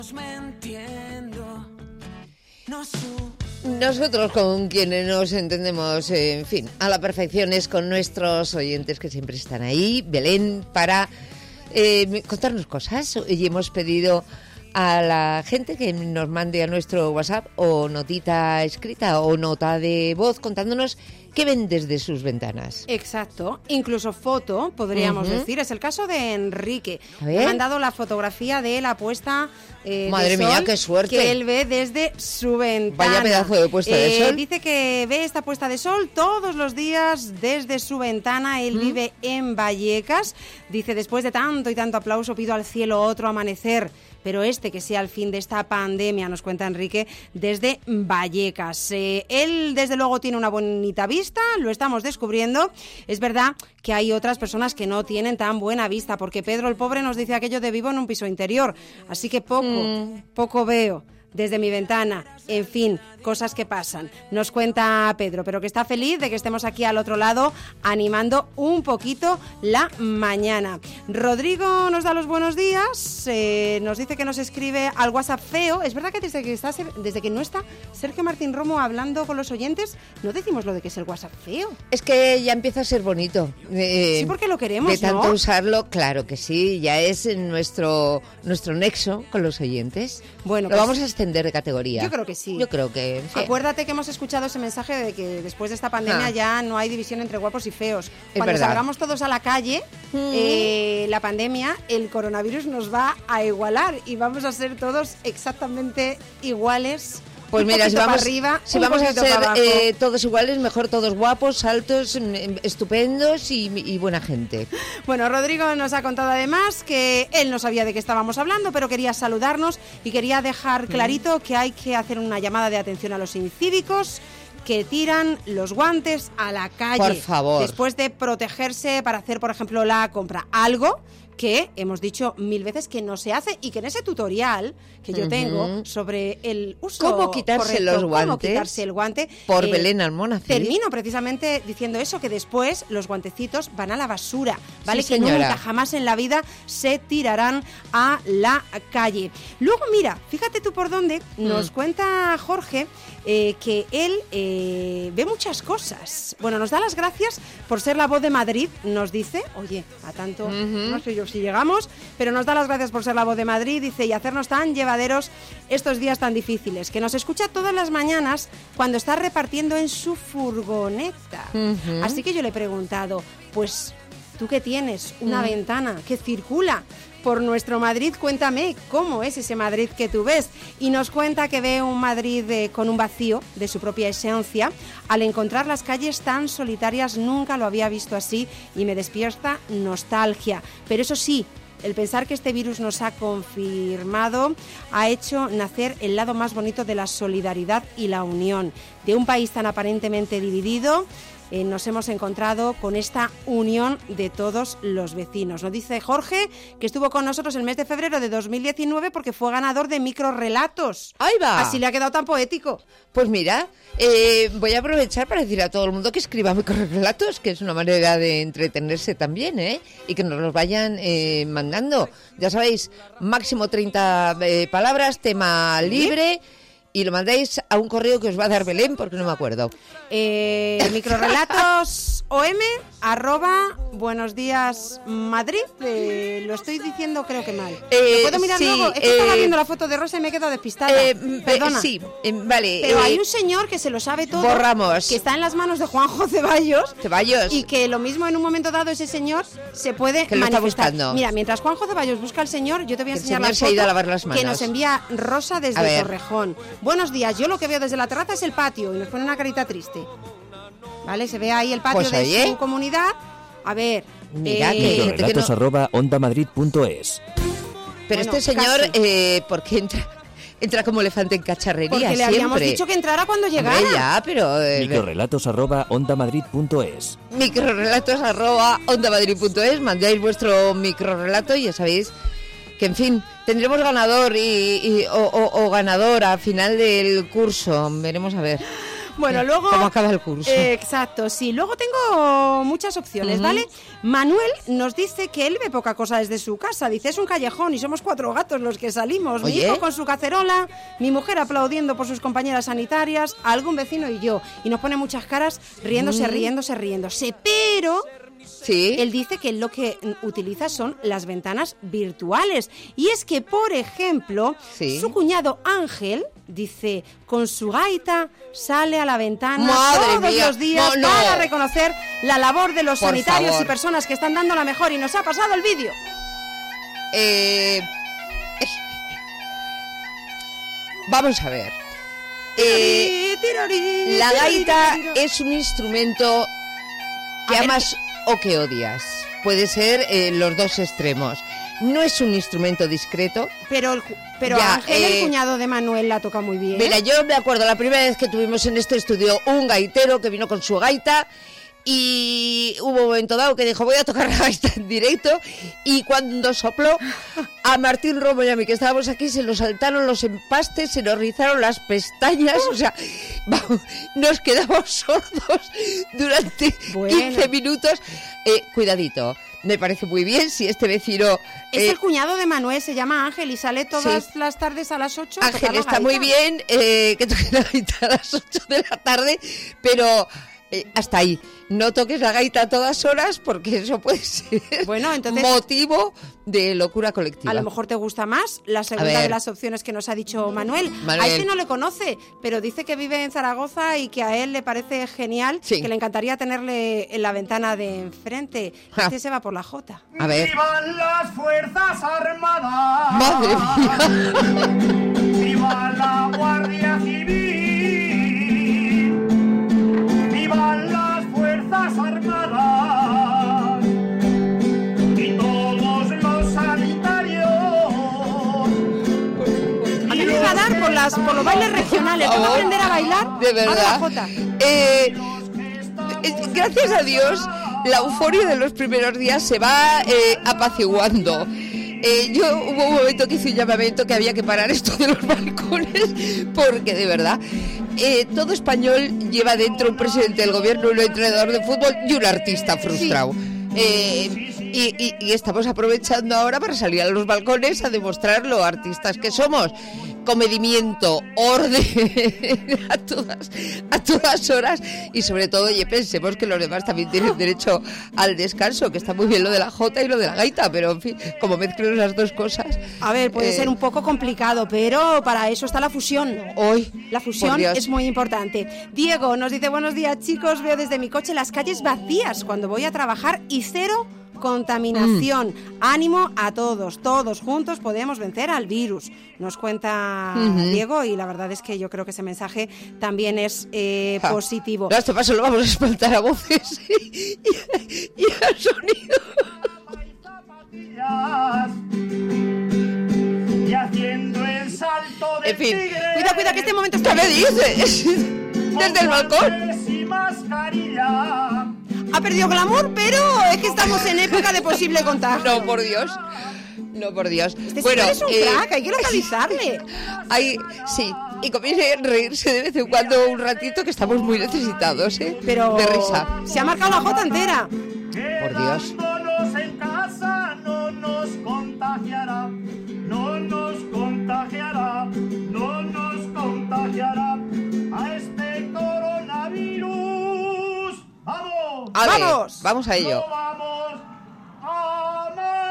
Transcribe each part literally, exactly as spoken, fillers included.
Nosotros con quienes nos entendemos, en fin, a la perfección es con nuestros oyentes que siempre están ahí, Belén, para eh, contarnos cosas. Y hemos pedido a la gente que nos mande a nuestro WhatsApp o notita escrita o nota de voz contándonos qué ven desde sus ventanas. Exacto, incluso foto, podríamos uh-huh. decir. Es el caso de Enrique. Me ha mandado la fotografía de la puesta eh, Madre de sol mía, qué suerte. Que él ve desde su ventana. Vaya pedazo de puesta eh, de sol. Dice que ve esta puesta de sol todos los días desde su ventana. Él uh-huh. vive en Vallecas. Dice, después de tanto y tanto aplauso, pido al cielo otro amanecer. Pero este que sea el fin de esta pandemia, nos cuenta Enrique, desde Vallecas. Eh, él, desde luego, tiene una bonita vista, lo estamos descubriendo. Es verdad que hay otras personas que no tienen tan buena vista, porque Pedro, el pobre, nos dice aquello de vivo en un piso interior. Así que poco, mm. poco veo desde mi ventana. En fin, cosas que pasan. Nos cuenta Pedro, pero que está feliz de que estemos aquí al otro lado animando un poquito la mañana. Rodrigo nos da los buenos días, eh, nos dice que nos escribe al WhatsApp feo. Es verdad que desde que, está, desde que no está Sergio Martín Romo hablando con los oyentes, no decimos lo de que es el WhatsApp feo. Es que ya empieza a ser bonito. Eh, sí, porque lo queremos, de tanto ¿no? usarlo, claro que sí, ya es nuestro, nuestro nexo con los oyentes. Bueno, lo pues, vamos a extender de categoría. Yo creo que sí. Yo creo que sí. Acuérdate que hemos escuchado ese mensaje de que después de esta pandemia ah. ya no hay división entre guapos y feos. Es Cuando verdad. salgamos todos a la calle, mm. eh, la pandemia, el coronavirus nos va a igualar y vamos a ser todos exactamente iguales. Pues mira, si vamos, arriba, si vamos a ser eh, todos iguales, mejor todos guapos, altos, estupendos y, y buena gente. Bueno, Rodrigo nos ha contado además que él no sabía de qué estábamos hablando, pero quería saludarnos y quería dejar clarito mm. que hay que hacer una llamada de atención a los incívicos que tiran los guantes a la calle. Por favor. Después de protegerse para hacer, por ejemplo, la compra. Algo que hemos dicho mil veces que no se hace y que en ese tutorial que yo uh-huh. tengo sobre el uso ¿Cómo quitarse correcto, los guantes? Cómo quitarse el guante. Por eh, Belén Almonacid. Termino precisamente diciendo eso, que después los guantecitos van a la basura, ¿vale? Sí, que señora. nunca jamás en la vida se tirarán a la calle. Luego, mira, fíjate tú por dónde mm. nos cuenta Jorge eh, que él eh, ve muchas cosas. Bueno, nos da las gracias por ser la voz de Madrid, nos dice, oye, a tanto, uh-huh. no sé yo si llegamos, pero nos da las gracias por ser la voz de Madrid, dice, y hacernos tan llevaderos estos días tan difíciles, que nos escucha todas las mañanas cuando está repartiendo en su furgoneta. Uh-huh. Así que yo le he preguntado, pues, ¿tú qué tienes? Una uh-huh. ventana que circula por nuestro Madrid, cuéntame cómo es ese Madrid que tú ves. Y nos cuenta que ve un Madrid eh, con un vacío de su propia esencia. Al encontrar las calles tan solitarias nunca lo había visto así y me despierta nostalgia. Pero eso sí, el pensar que este virus nos ha confirmado ha hecho nacer el lado más bonito de la solidaridad y la unión. De un país tan aparentemente dividido, Eh, nos hemos encontrado con esta unión de todos los vecinos. Nos dice Jorge que estuvo con nosotros el mes de febrero de dos mil diecinueve porque fue ganador de microrrelatos. ¡Ahí va! Así le ha quedado tan poético. Pues mira, eh, voy a aprovechar para decir a todo el mundo que escriba microrelatos, que es una manera de entretenerse también, ¿eh? Y que nos los vayan eh, mandando. Ya sabéis, máximo treinta eh, palabras, tema libre... ¿Sí? Y lo mandáis a un correo que os va a dar Belén, porque no me acuerdo. Eh, microrelatos om arroba buenos días Madrid. Eh, lo estoy diciendo creo que mal. Eh, ¿Lo puedo mirar sí, luego? Es que eh, estaba viendo la foto de Rosa y me he quedado despistada. Eh, Perdona. Eh, sí, eh, vale. Pero eh, hay un señor que se lo sabe todo. Borramos. Que está en las manos de Juanjo Ceballos. Ceballos. Y que lo mismo en un momento dado ese señor se puede que lo manifestar. Está buscando. Mira, mientras Juanjo Ceballos busca al señor, yo te voy a el enseñar señor la se ha ido foto a lavar las manos. que nos envía Rosa desde Torrejón. Buenos días, yo lo que veo desde la terraza es el patio y nos pone una carita triste. ¿Vale? Se ve ahí el patio pues de ahí, su ¿eh? comunidad. A ver, mira, eh, que, microrelatos no... arroba onda madrid punto es. Pero bueno, este señor, casi. eh, ¿por qué entra, entra como elefante en cacharrería? Porque le siempre. habíamos dicho que entrara cuando llegara. Hombre, ya, pero... Eh, microrelatos arroba onda madrid punto es. Microrelatos arroba onda madrid punto es. Mandáis vuestro microrelato y ya sabéis que, en fin, tendremos ganador y, y o, o, o ganadora al final del curso. Veremos a ver. Bueno, luego... ¿Cómo acaba el curso? Eh, exacto, sí. Luego tengo muchas opciones, uh-huh. ¿vale? Manuel nos dice que él ve poca cosa desde su casa. Dice, es un callejón y somos cuatro gatos los que salimos. Oye. Mi hijo con su cacerola, mi mujer aplaudiendo por sus compañeras sanitarias, algún vecino y yo. Y nos pone muchas caras riéndose, mm. riéndose, riéndose. Pero... Sí. Él dice que lo que utiliza son las ventanas virtuales. Y es que, por ejemplo, sí. su cuñado Ángel, dice, con su gaita sale a la ventana Madre todos mía. los días no, no. para reconocer la labor de los por sanitarios favor. y personas que están dando la mejor. Y nos ha pasado el vídeo. Eh... Vamos a ver. Eh, la gaita es un instrumento que amas o que odias. Puede ser eh, los dos extremos. No es un instrumento discreto. Pero, el, pero ya, Ángel, eh, el cuñado de Manuel, la toca muy bien. Mira, yo me acuerdo la primera vez que tuvimos en este estudio un gaitero que vino con su gaita y hubo un momento dado que dijo, voy a tocar la gaita en directo, y cuando sopló a Martín Romo y a mí, que estábamos aquí, se nos saltaron los empastes, se nos rizaron las pestañas, o sea, vamos, nos quedamos sordos durante bueno. quince minutos. Eh, cuidadito, me parece muy bien si este vecino... Es eh, el cuñado de Manuel, se llama Ángel y sale todas sí. las tardes a las ocho. Ángel, está muy bien eh, que toque la gaita a las ocho de la tarde, pero... Eh, hasta ahí, no toques la gaita a todas horas porque eso puede ser bueno, entonces, motivo de locura colectiva. A lo mejor te gusta más la segunda de las opciones que nos ha dicho Manuel. Manuel. A este no le conoce, pero dice que vive en Zaragoza y que a él le parece genial, sí. que le encantaría tenerle en la ventana de enfrente. Ja. Este se va por la Jota. A ver. ¡Vivan las Fuerzas Armadas! ¡Madre mía! ¡Viva la Guardia Civil! ¡Vivan las Fuerzas Armadas! Y todos los sanitarios. A mí me va a dar por, las, por los bailes regionales. Tengo que aprender a bailar. De verdad. A la Jota. Eh, eh, gracias a Dios, la euforia de los primeros días se va eh, apaciguando. Eh, yo hubo un momento que hice un llamamiento que había que parar esto de los balcones, porque de verdad eh, todo español lleva dentro un presidente del gobierno, un entrenador de fútbol y un artista frustrado. Eh, y, y, y estamos aprovechando ahora para salir a los balcones a demostrar lo artistas que somos. Comedimiento, orden a todas, a todas horas, y sobre todo, oye, pensemos que los demás también tienen derecho al descanso, que está muy bien lo de la jota y lo de la gaita, pero en fin, como mezclen las dos cosas. A ver, puede eh, ser un poco complicado, pero para eso está la fusión. Hoy, la fusión es muy importante. Diego nos dice, buenos días chicos, veo desde mi coche las calles vacías cuando voy a trabajar y cero contaminación. Mm. Ánimo a todos, todos juntos podemos vencer al virus, nos cuenta uh-huh. Diego, y la verdad es que yo creo que ese mensaje también es eh, ah. positivo. No, este paso lo vamos a espantar a voces y, y, y a sonido. Y haciendo el salto de en fin, tigre, cuida, cuida, que este momento está... ¿Qué me dices? Desde el balcón. Ha perdido glamour, pero es que estamos en época de posible contagio. No, por Dios. No, por Dios. Este bueno, es un eh, crack, hay que localizarle. Hay, sí, y comience a reírse de vez en cuando un ratito, que estamos muy necesitados, ¿eh? Pero de risa. Se ha marcado la jota entera. Por Dios. En casa no nos contagiará, no nos contagiará, no nos contagiará a este coronavirus. ¡Vamos! Ale, ¡Vamos! Vamos a ello. ¡No vamos a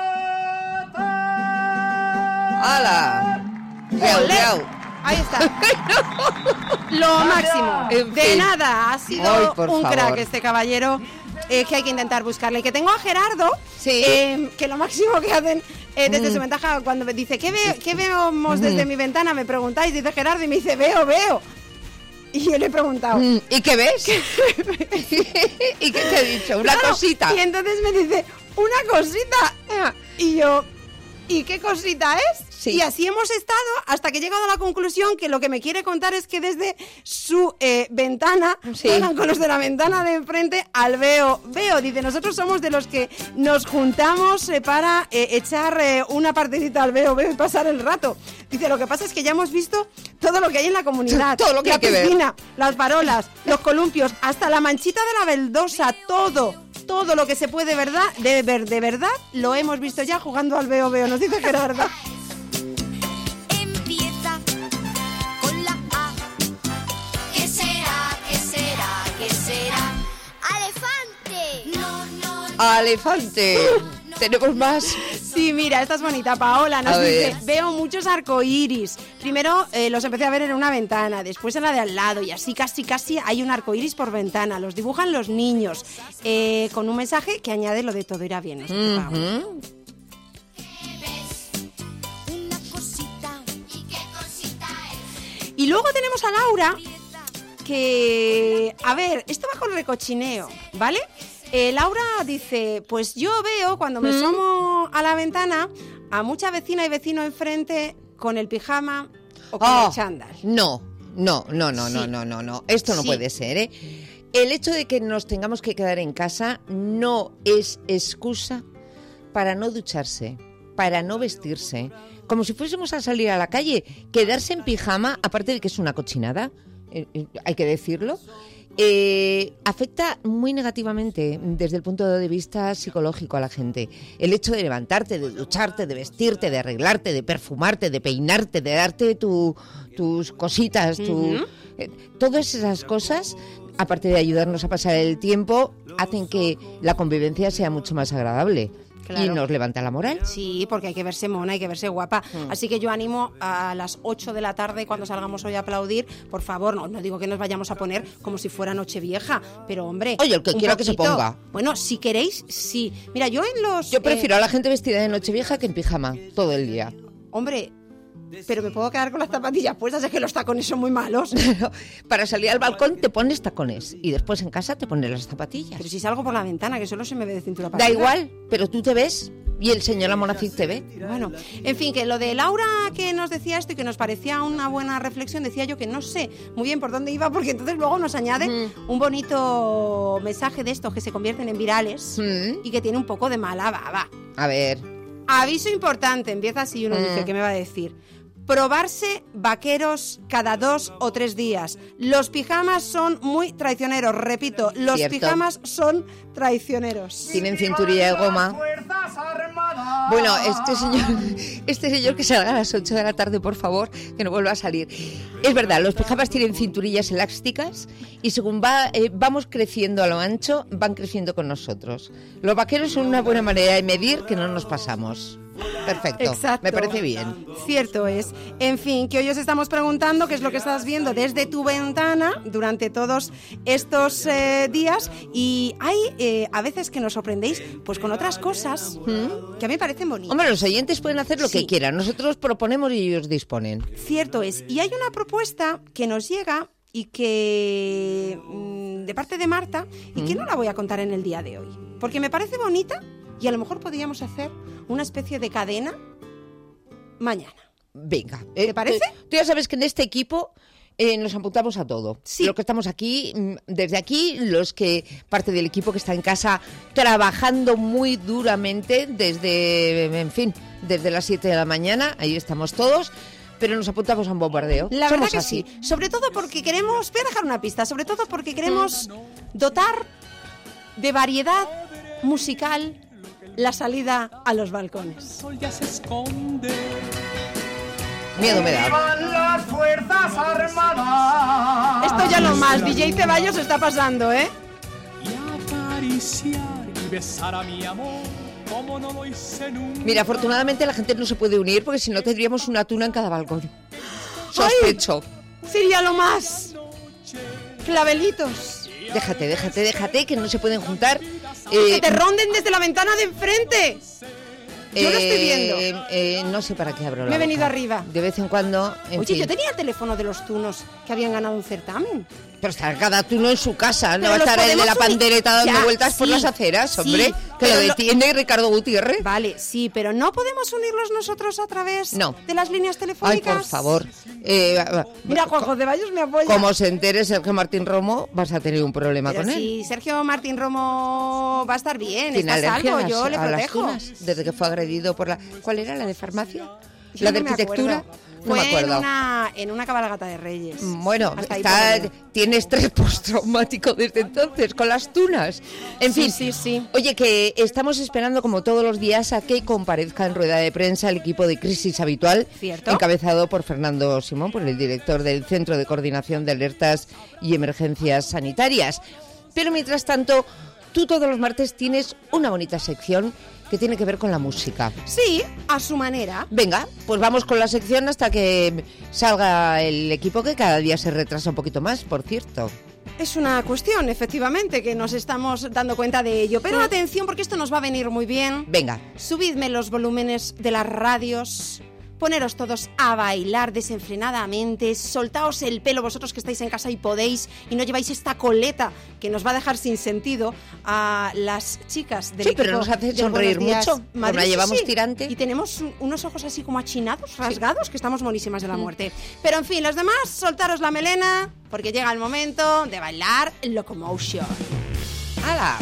matar! ¡Hala! Real, real. Ahí está. Lo máximo. En de fin. nada, ha sido Ay, por un favor. crack este caballero. Eh, que hay que intentar buscarle. Que tengo a Gerardo, sí. eh, que lo máximo que hacen eh, desde mm. su ventaja, cuando me dice, ¿qué, ve ¿qué vemos desde mm. mi ventana? Me preguntáis, dice Gerardo, y me dice, veo, veo. Y yo le he preguntado, mm. ¿y qué ves? ¿Y qué te he dicho? Una claro, cosita. Y entonces me dice, una cosita. Y yo, ¿Y qué cosita es? Sí. Y así hemos estado hasta que he llegado a la conclusión que lo que me quiere contar es que desde su eh, ventana, Sí. juegan con los de la ventana de enfrente al veo. Veo, dice, nosotros somos de los que nos juntamos eh, para eh, echar eh, una partecita al veo, veo y pasar el rato. Dice, lo que pasa es que ya hemos visto todo lo que hay en la comunidad. Todo lo que la hay que ver. piscina, las farolas, los columpios, hasta la manchita de la baldosa, todo. Todo lo que se puede verdad, de, ver, de verdad lo hemos visto ya jugando al veo veo, nos dice Gerardo. Empieza con la A. ¿Qué será? ¿Qué será? ¿Qué será? ¡Elefante! No, no, no. ¡Elefante! ¿Tenemos más? Sí, mira, esta es bonita. Paola nos A dice, ver. veo muchos arcoíris. Primero eh, los empecé a ver en una ventana, después en la de al lado y así casi casi hay un arcoíris por ventana. Los dibujan los niños eh, con un mensaje que añade lo de todo irá bien. Nos dice Paola. Ujú. Una cosita. ¿Y qué cosita es? Y luego tenemos a Laura, que, a ver, esto va con recochineo, ¿vale? Eh, Laura dice, pues yo veo cuando me asomo a la ventana a mucha vecina y vecino enfrente con el pijama o con Oh, el chándal. no, no, no, no, Sí. no, no, no, no. Esto no Sí. puede ser, ¿eh? El hecho de que nos tengamos que quedar en casa no es excusa para no ducharse, para no vestirse. Como si fuésemos a salir a la calle. Quedarse en pijama, aparte de que es una cochinada, eh, eh, hay que decirlo, eh, afecta muy negativamente desde el punto de vista psicológico a la gente. El hecho de levantarte, de ducharte, de vestirte, de arreglarte, de perfumarte, de peinarte, de darte tu, tus cositas, tu, Ujú. eh, todas esas cosas, aparte de ayudarnos a pasar el tiempo, hacen que la convivencia sea mucho más agradable. Claro. Y nos levanta la moral. Sí, porque hay que verse mona, hay que verse guapa. Así que yo animo a las ocho de la tarde, cuando salgamos hoy a aplaudir, por favor, no, no digo que nos vayamos a poner como si fuera Nochevieja, pero hombre... Oye, el que un quiera que se poquito. ponga. Bueno, si queréis, sí. Mira, yo en los... Yo prefiero eh, a la gente vestida de Nochevieja que en pijama todo el día. hombre, pero me puedo quedar con las zapatillas puestas, es que los tacones son muy malos. Para salir al balcón te pones tacones y después en casa te pones las zapatillas. Pero si salgo por la ventana, que solo se me ve de cintura para Da arriba. igual, pero tú te ves y el señor Amonacid te ve. Bueno, en fin, que lo de Laura que nos decía esto y que nos parecía una buena reflexión, decía yo que no sé muy bien por dónde iba, porque entonces luego nos añade Mm. un bonito mensaje de estos que se convierten en virales Mm. y que tiene un poco de mala baba. A ver, Aviso importante, empieza así, uno Mm. dice, ¿qué me va a decir? Probarse vaqueros cada dos o tres días. Los pijamas son muy traicioneros, repito, los Cierto. pijamas son traicioneros. tienen cinturilla de goma. Fuerzas Armadas. Bueno, este señor, este señor que salga a las ocho de la tarde, por favor, que no vuelva a salir. Es verdad, los pijamas tienen cinturillas elásticas y según va, eh, vamos creciendo a lo ancho, van creciendo con nosotros. Los vaqueros son una buena manera de medir que no nos pasamos. Perfecto, Exacto. me parece bien. Cierto es. En fin, que hoy os estamos preguntando qué es lo que estás viendo desde tu ventana durante todos estos eh, días y hay eh, a veces que nos sorprendéis pues con otras cosas que a mí me parecen bonitas. Hombre, los oyentes pueden hacer lo Sí. que quieran. Nosotros proponemos y ellos disponen. Cierto es. Y hay una propuesta que nos llega y que mm, de parte de Marta y que no la voy a contar en el día de hoy porque me parece bonita y a lo mejor podríamos hacer una especie de cadena mañana. Venga. ¿Te parece? Tú, tú ya sabes que en este equipo eh, nos apuntamos a todo. Sí. Los que estamos aquí, mm, desde aquí, los que, parte del equipo que está en casa trabajando muy duramente desde, en fin, desde las siete de la mañana, ahí estamos todos, pero nos apuntamos a un bombardeo. La Somos verdad que así. sí. Sobre todo porque queremos, voy a dejar una pista, sobre todo porque queremos dotar de variedad musical la salida a los balcones. sol ya se esconde. Miedo me da. ¡Vivan las Fuerzas Armadas! Esto ya lo más, D J Ceballos está pasando, ¿eh? Y acariciar y besar a mi amor como no lo hice nunca. Mira, afortunadamente la gente no se puede unir porque si no tendríamos una tuna en cada balcón. Sospecho. Sería lo más. Clavelitos. Déjate, déjate, déjate, que no se pueden juntar. Que Eh, te ronden desde la ventana de enfrente. Yo lo estoy viendo. Eh, eh, no sé para qué abro la Me he boca. venido arriba. De vez en cuando, en Oye, fin. yo tenía el teléfono de los tunos que habían ganado un certamen. Pero está cada tuno en su casa, no Pero va a los estar el de la podemos unir. pandereta dando Ya, vueltas por sí, las aceras, hombre. sí, Que lo Pero lo- detiene Ricardo Gutiérrez. Vale, sí, pero ¿no podemos unirlos nosotros a través No. de las líneas Ay, telefónicas? por favor. Eh, Mira, Juanjo Ceballos me apoya. como se entere Sergio Martín Romo, vas a tener un problema Pero con él. si Sergio Martín Romo va a estar bien, Tiene está a alergia salvo, a yo las- le a las protejo. tunas, desde que fue agredido por la... ¿Cuál era? ¿La de farmacia? Yo ¿La no de me arquitectura? acuerdo. No Fue me acuerdo. En una, en una cabalgata de Reyes. Bueno, Hasta ahí está, puedo ver. tiene estrés postraumático desde entonces con las tunas. En Sí, fin, sí, sí. Oye, que estamos esperando como todos los días a que comparezca en rueda de prensa el equipo de crisis habitual, Cierto. encabezado por Fernando Simón, por el director del Centro de Coordinación de Alertas y Emergencias Sanitarias. Pero mientras tanto, tú todos los martes tienes una bonita sección que tiene que ver con la música. Sí, a su manera. Venga, pues vamos con la sección hasta que salga el equipo, que cada día se retrasa un poquito más, por cierto. Es una cuestión, efectivamente, que nos estamos dando cuenta de ello. Pero atención, porque esto nos va a venir muy bien. Venga, Subidme los volúmenes de las radios. Poneros todos a bailar desenfrenadamente, soltaos el pelo vosotros que estáis en casa y podéis, y no lleváis esta coleta que nos va a dejar sin sentido a las chicas del Sí, equipo pero nos hace del sonreír Buenos Días mucho, Madrid. como la Sí, llevamos sí. tirante. Y tenemos un- unos ojos así como achinados, rasgados, que estamos monísimas de la muerte. Pero en fin, los demás, soltaros la melena, porque llega el momento de bailar Locomotion. ¡hala!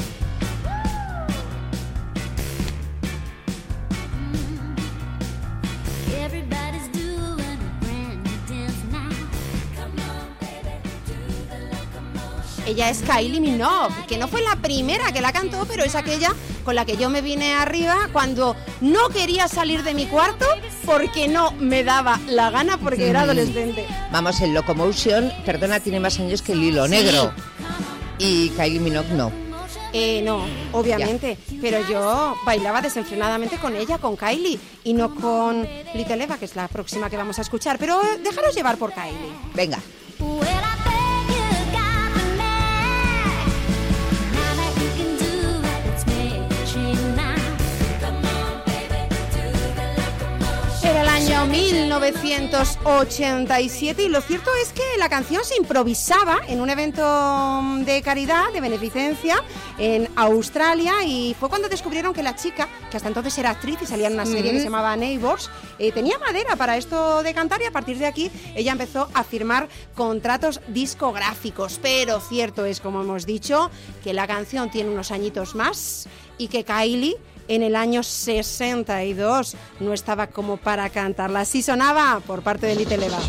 Everybody's doing a brand new dance now. Come on, baby, do the locomotion. Ella es Kylie Minogue, que no fue la primera que la cantó, pero es aquella con la que yo me vine arriba cuando no quería salir de mi cuarto porque no me daba la gana porque era adolescente. Vamos, el Locomotion, perdona, tiene más años que el Hilo Sí. Negro. Y Kylie Minogue no. Eh, no, obviamente, pero yo bailaba desenfrenadamente con ella, con Kylie, y no con Little Eva, que es la próxima que vamos a escuchar, pero eh, déjaros llevar por Kylie. Venga. Well, I bet you got me mad. Now that you can do it, let's make a change now. Come on, baby, do the locomotion. Era el año mil novecientos ochenta y siete y lo cierto es que la canción se improvisaba en un evento de caridad, de beneficencia, en Australia, y fue cuando descubrieron que la chica, que hasta entonces era actriz y salía en una serie que se llamaba Neighbours, eh, tenía madera para esto de cantar, y a partir de aquí ella empezó a firmar contratos discográficos. Pero cierto es, como hemos dicho, que la canción tiene unos añitos más y que Kylie en el año sesenta y dos no estaba como para cantarla. Así sonaba por parte de Little Eva.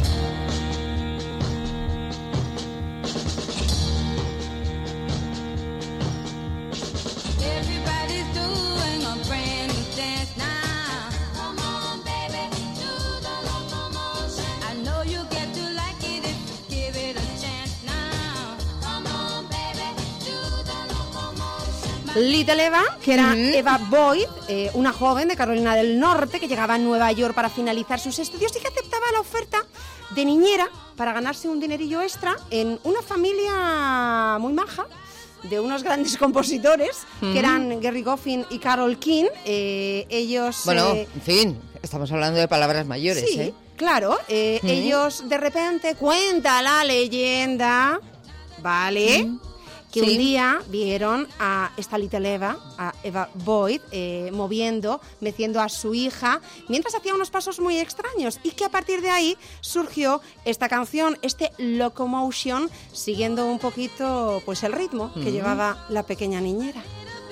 Everybody's doing a brand new dance now. Come on, baby, do the locomotion. I know you get to like it if you give it a chance now. Come on, baby, do the locomotion. Little Eva, que era Eva Boyd, eh, una joven de Carolina del Norte que llegaba a Nueva York para finalizar sus estudios y que aceptaba la oferta de niñera para ganarse un dinerillo extra en una familia muy maja de unos grandes compositores que eran Gerry Goffin y Carole King. Eh, ellos... Bueno, eh, en fin, estamos hablando de palabras mayores, sí, ¿eh? claro. eh, Ellos de repente, cuenta la leyenda, ¿vale? Que Sí. un día vieron a esta Little Eva, a Eva Boyd, eh, moviendo, meciendo a su hija, mientras hacía unos pasos muy extraños, y que a partir de ahí surgió esta canción, este Locomotion, siguiendo un poquito pues el ritmo que llevaba la pequeña niñera.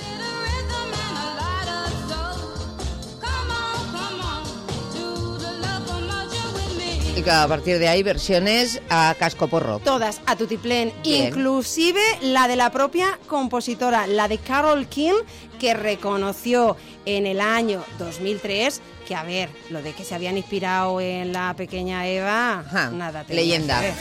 Y que a partir de ahí versiones a cascoporro. Todas a tutiplén, Bien. inclusive la de la propia compositora, la de Carole King, que reconoció en el año dos mil tres que, a ver, lo de que se habían inspirado en la pequeña Eva, Ajá, nada tenía leyenda. que ver.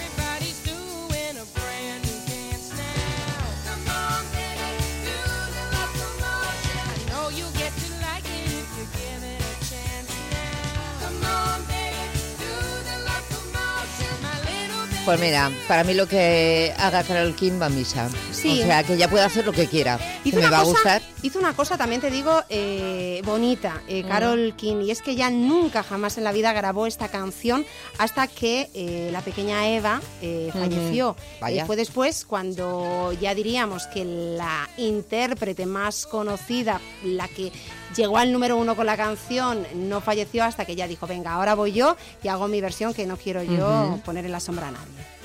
Pues mira, para mí lo que haga Carole King va a misa. Sí. O sea, que ella puede hacer lo que quiera. Hizo Que me una va cosa, a gustar. hizo una cosa, también te digo, eh, bonita, eh, Carol King, y es que ella nunca jamás en la vida grabó esta canción hasta que eh, la pequeña Eva eh, falleció. Vaya. Eh, fue después cuando ya diríamos que la intérprete más conocida, la que llegó al número uno con la canción, no falleció hasta que ella dijo, venga, ahora voy yo y hago mi versión que no quiero yo Ujú. poner en la sombra a nadie.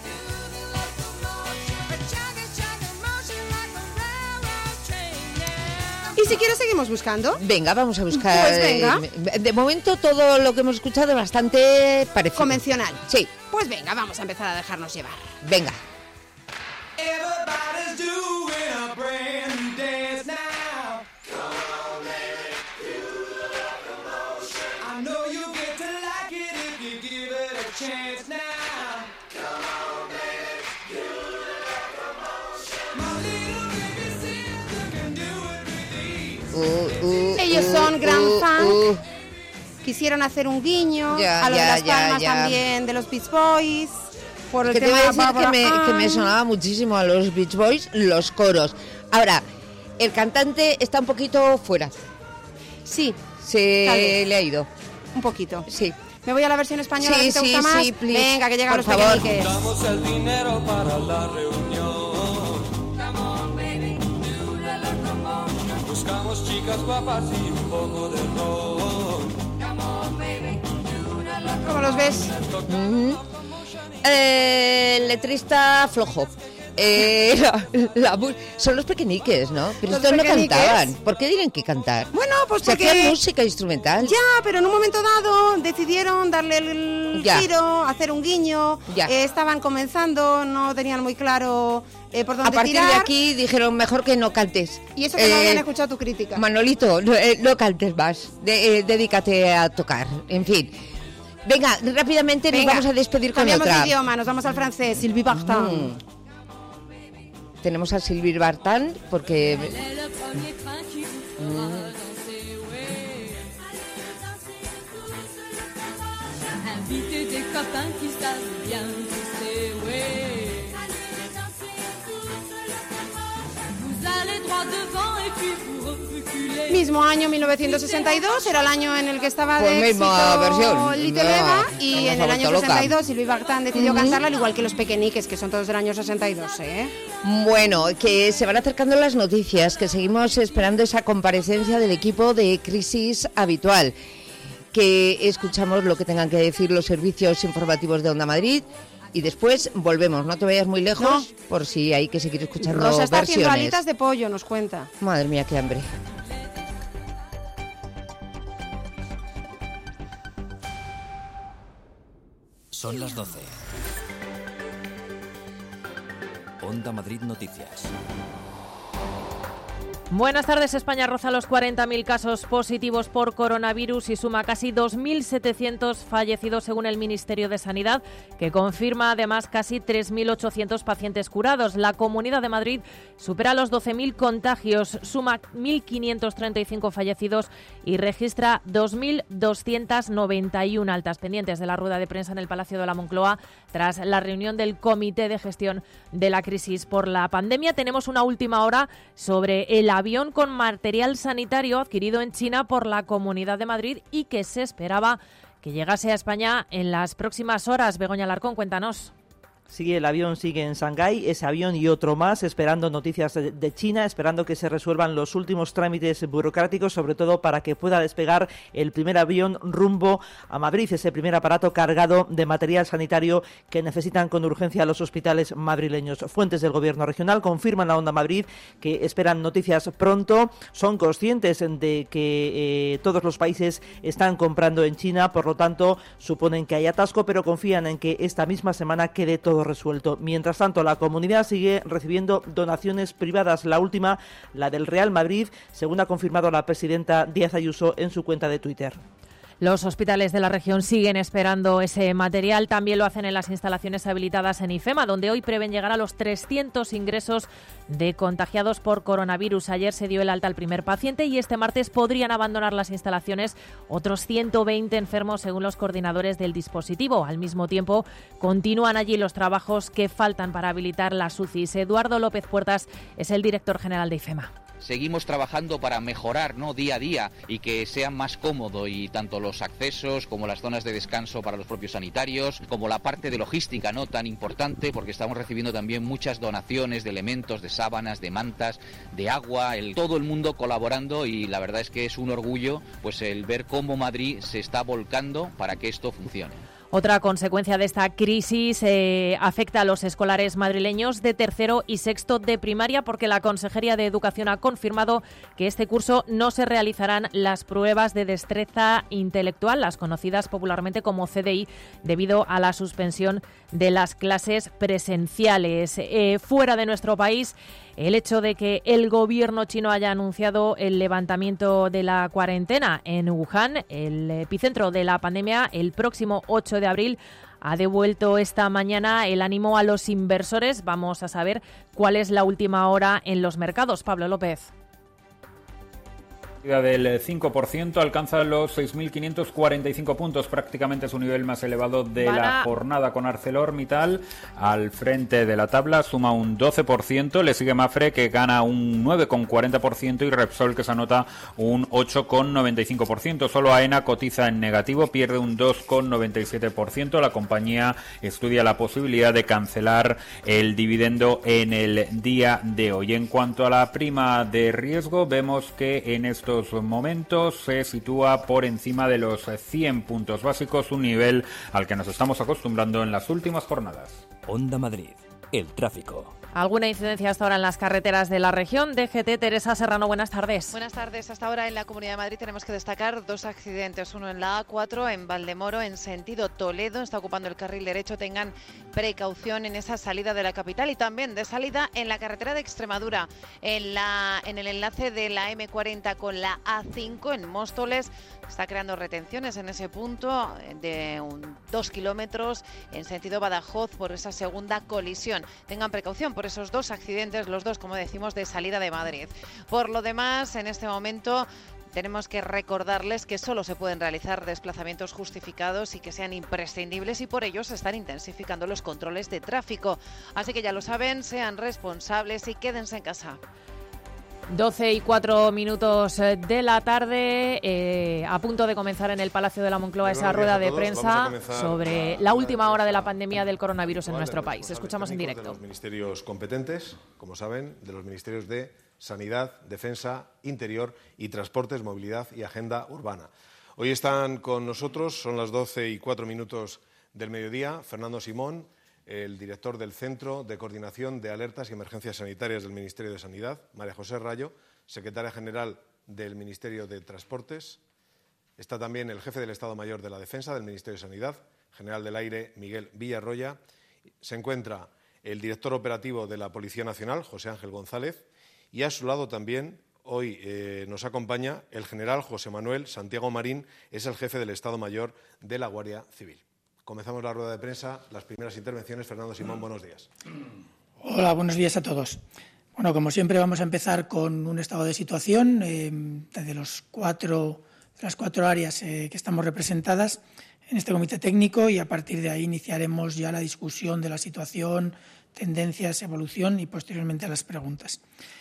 Y si quieres seguimos buscando. Venga, vamos a buscar. Pues venga. eh, De momento todo lo que hemos escuchado es bastante parecido. Convencional. Sí, Pues venga, vamos a empezar a dejarnos llevar. venga. Everybody's doing a brand new dance now. Come on, baby, do the locomotion. I know you get to like it if you give it a chance now. Come on, baby, do the locomotion. My little baby sister can do it with ease. Uh, uh, Ellos uh, son gran uh, fan. uh. Quisieron hacer un guiño Ya, a lo ya, de las ya, palmas ya. también de los Beach Boys. Por el Que te tema voy a de decir que Barbara me, que me Ann. sonaba muchísimo a los Beach Boys los coros. Ahora, el cantante está un poquito fuera. Sí, Se Tal vez. le ha ido. un poquito. Sí. Me voy a la versión española, Sí, si te sí, gusta más. sí, please. Venga, que llegan Por los favor. pequeñiques. Damos el dinero para la reunión. Buscamos chicas guapas y un poco de ron. ¿Cómo los ves? Eh, el letrista flojo. Eh, la- la mu- son los pequeñiques, ¿no? Pero Los estos no pequeñiques. cantaban. ¿Por qué tienen que cantar? Bueno, pues Se porque... hacía música instrumental. Ya, pero en un momento dado decidieron darle el Ya. giro, hacer un guiño. Ya. Eh, estaban comenzando, no tenían muy claro eh, por A dónde partir tirar. de aquí dijeron mejor que no cantes. Y eso que no Eh, habían escuchado tu crítica. Manolito, no, eh, no cantes más. De- eh, dedícate a tocar. En fin. Venga, rápidamente Venga, nos vamos a despedir con cambiamos otra. de idioma, nos vamos al francés. Sylvie Vartan. Mm. Tenemos a Sylvie Vartan porque Elle est le premier train qui vous fera danser, ouais. Invitez des copains qui savent bien tousser, ouais. Vous allez droit devant et puis vous reculez. Mismo año mil novecientos sesenta y dos, era el año en el que estaba Pues de misma éxito versión. Little No, Eva, y nos en ha el vuelto año loca. sesenta y dos Sylvie Vartan decidió cantarla, al igual que los pequeñiques, que son todos del año sesenta y dos, ¿eh? Bueno, que se van acercando las noticias, que seguimos esperando esa comparecencia del equipo de Crisis Habitual, que escuchamos lo que tengan que decir los servicios informativos de Onda Madrid y después volvemos. No te vayas muy lejos No. por si hay que seguir escuchando Rosa está haciendo versiones. alitas de pollo, nos cuenta. Madre mía, qué hambre. Son las doce. Onda Madrid Noticias. Buenas tardes. España roza los cuarenta mil casos positivos por coronavirus y suma casi dos mil setecientos fallecidos según el Ministerio de Sanidad, que confirma además casi tres mil ochocientos pacientes curados. La Comunidad de Madrid supera los doce mil contagios, suma mil quinientos treinta y cinco fallecidos y registra dos mil doscientos noventa y uno altas, pendientes de la rueda de prensa en el Palacio de la Moncloa tras la reunión del Comité de Gestión de la Crisis por la Pandemia. Tenemos una última hora sobre el avión con material sanitario adquirido en China por la Comunidad de Madrid y que se esperaba que llegase a España en las próximas horas. Begoña Alarcón, cuéntanos. Sí, el avión sigue en Shanghái, ese avión y otro más, esperando noticias de, de China, esperando que se resuelvan los últimos trámites burocráticos, sobre todo para que pueda despegar el primer avión rumbo a Madrid, ese primer aparato cargado de material sanitario que necesitan con urgencia los hospitales madrileños. Fuentes del Gobierno regional confirman a Onda Madrid que esperan noticias pronto, son conscientes de que eh, todos los países están comprando en China, por lo tanto suponen que hay atasco, pero confían en que esta misma semana quede todo resuelto. Mientras tanto, la comunidad sigue recibiendo donaciones privadas, la última, la del Real Madrid, según ha confirmado la presidenta Díaz Ayuso en su cuenta de Twitter. Los hospitales de la región siguen esperando ese material. También lo hacen en las instalaciones habilitadas en IFEMA, donde hoy prevén llegar a los trescientos ingresos de contagiados por coronavirus. Ayer se dio el alta al primer paciente y este martes podrían abandonar las instalaciones otros ciento veinte enfermos, según los coordinadores del dispositivo. Al mismo tiempo, continúan allí los trabajos que faltan para habilitar las U C Is. Eduardo López Puertas es el director general de IFEMA. Seguimos trabajando para mejorar, ¿no?, día a día y que sea más cómodo, y tanto los accesos como las zonas de descanso para los propios sanitarios, como la parte de logística, ¿no?, tan importante, porque estamos recibiendo también muchas donaciones de elementos, de sábanas, de mantas, de agua, el, todo el mundo colaborando, y la verdad es que es un orgullo pues el ver cómo Madrid se está volcando para que esto funcione. Otra consecuencia de esta crisis eh, afecta a los escolares madrileños de tercero y sexto de primaria, porque la Consejería de Educación ha confirmado que este curso no se realizarán las pruebas de destreza intelectual, las conocidas popularmente como C D I, debido a la suspensión de las clases presenciales. Eh, fuera de nuestro país, el hecho de que el gobierno chino haya anunciado el levantamiento de la cuarentena en Wuhan, el epicentro de la pandemia, el próximo ocho de abril, ha devuelto esta mañana el ánimo a los inversores. Vamos a saber cuál es la última hora en los mercados. Pablo López. Del cinco por ciento, alcanza los seis mil quinientos cuarenta y cinco puntos, prácticamente su nivel más elevado de Para... la jornada, con ArcelorMittal al frente de la tabla, suma un doce por ciento, le sigue Mafre, que gana un nueve coma cuarenta por ciento, y Repsol, que se anota un ocho coma noventa y cinco por ciento. Solo AENA cotiza en negativo, pierde un dos coma noventa y siete por ciento. La compañía estudia la posibilidad de cancelar el dividendo en el día de hoy. En cuanto a la prima de riesgo, vemos que en estos momentos se sitúa por encima de los cien puntos básicos, un nivel al que nos estamos acostumbrando en las últimas jornadas. Onda Madrid, el tráfico. ¿Alguna incidencia hasta ahora en las carreteras de la región? D G T, Teresa Serrano, buenas tardes. Buenas tardes. Hasta ahora en la Comunidad de Madrid tenemos que destacar dos accidentes. Uno en la A cuatro, en Valdemoro, en sentido Toledo. Está ocupando el carril derecho. Tengan precaución en esa salida de la capital, y también de salida en la carretera de Extremadura, en, la, en el enlace de la eme cuarenta con la A cinco, en Móstoles. Está creando retenciones en ese punto de un, dos kilómetros en sentido Badajoz por esa segunda colisión. Tengan precaución por esos dos accidentes, los dos, como decimos, de salida de Madrid. Por lo demás, en este momento tenemos que recordarles que solo se pueden realizar desplazamientos justificados y que sean imprescindibles, y por ello se están intensificando los controles de tráfico. Así que ya lo saben, sean responsables y quédense en casa. doce y cuatro minutos de la tarde, eh, a punto de comenzar en el Palacio de la Moncloa esa rueda de prensa sobre la última hora de la pandemia del coronavirus en nuestro país. Escuchamos en directo. De los ministerios competentes, como saben, de los ministerios de Sanidad, Defensa, Interior y Transportes, Movilidad y Agenda Urbana. Hoy están con nosotros, son las doce y cuatro minutos del mediodía, Fernando Simón, el director del Centro de Coordinación de Alertas y Emergencias Sanitarias del Ministerio de Sanidad, María José Rayo, secretaria general del Ministerio de Transportes. Está también el jefe del Estado Mayor de la Defensa del Ministerio de Sanidad, general del Aire Miguel Villarroya. Se encuentra el director operativo de la Policía Nacional, José Ángel González, y a su lado también hoy eh, nos acompaña el general José Manuel Santiago Marín, es el jefe del Estado Mayor de la Guardia Civil. Comenzamos la rueda de prensa, las primeras intervenciones. Fernando Simón, buenos días. Hola, buenos días a todos. Bueno, como siempre vamos a empezar con un estado de situación eh, de, los cuatro, de las cuatro áreas eh, que estamos representadas en este comité técnico, y a partir de ahí iniciaremos ya la discusión de la situación, tendencias, evolución y posteriormente a las preguntas.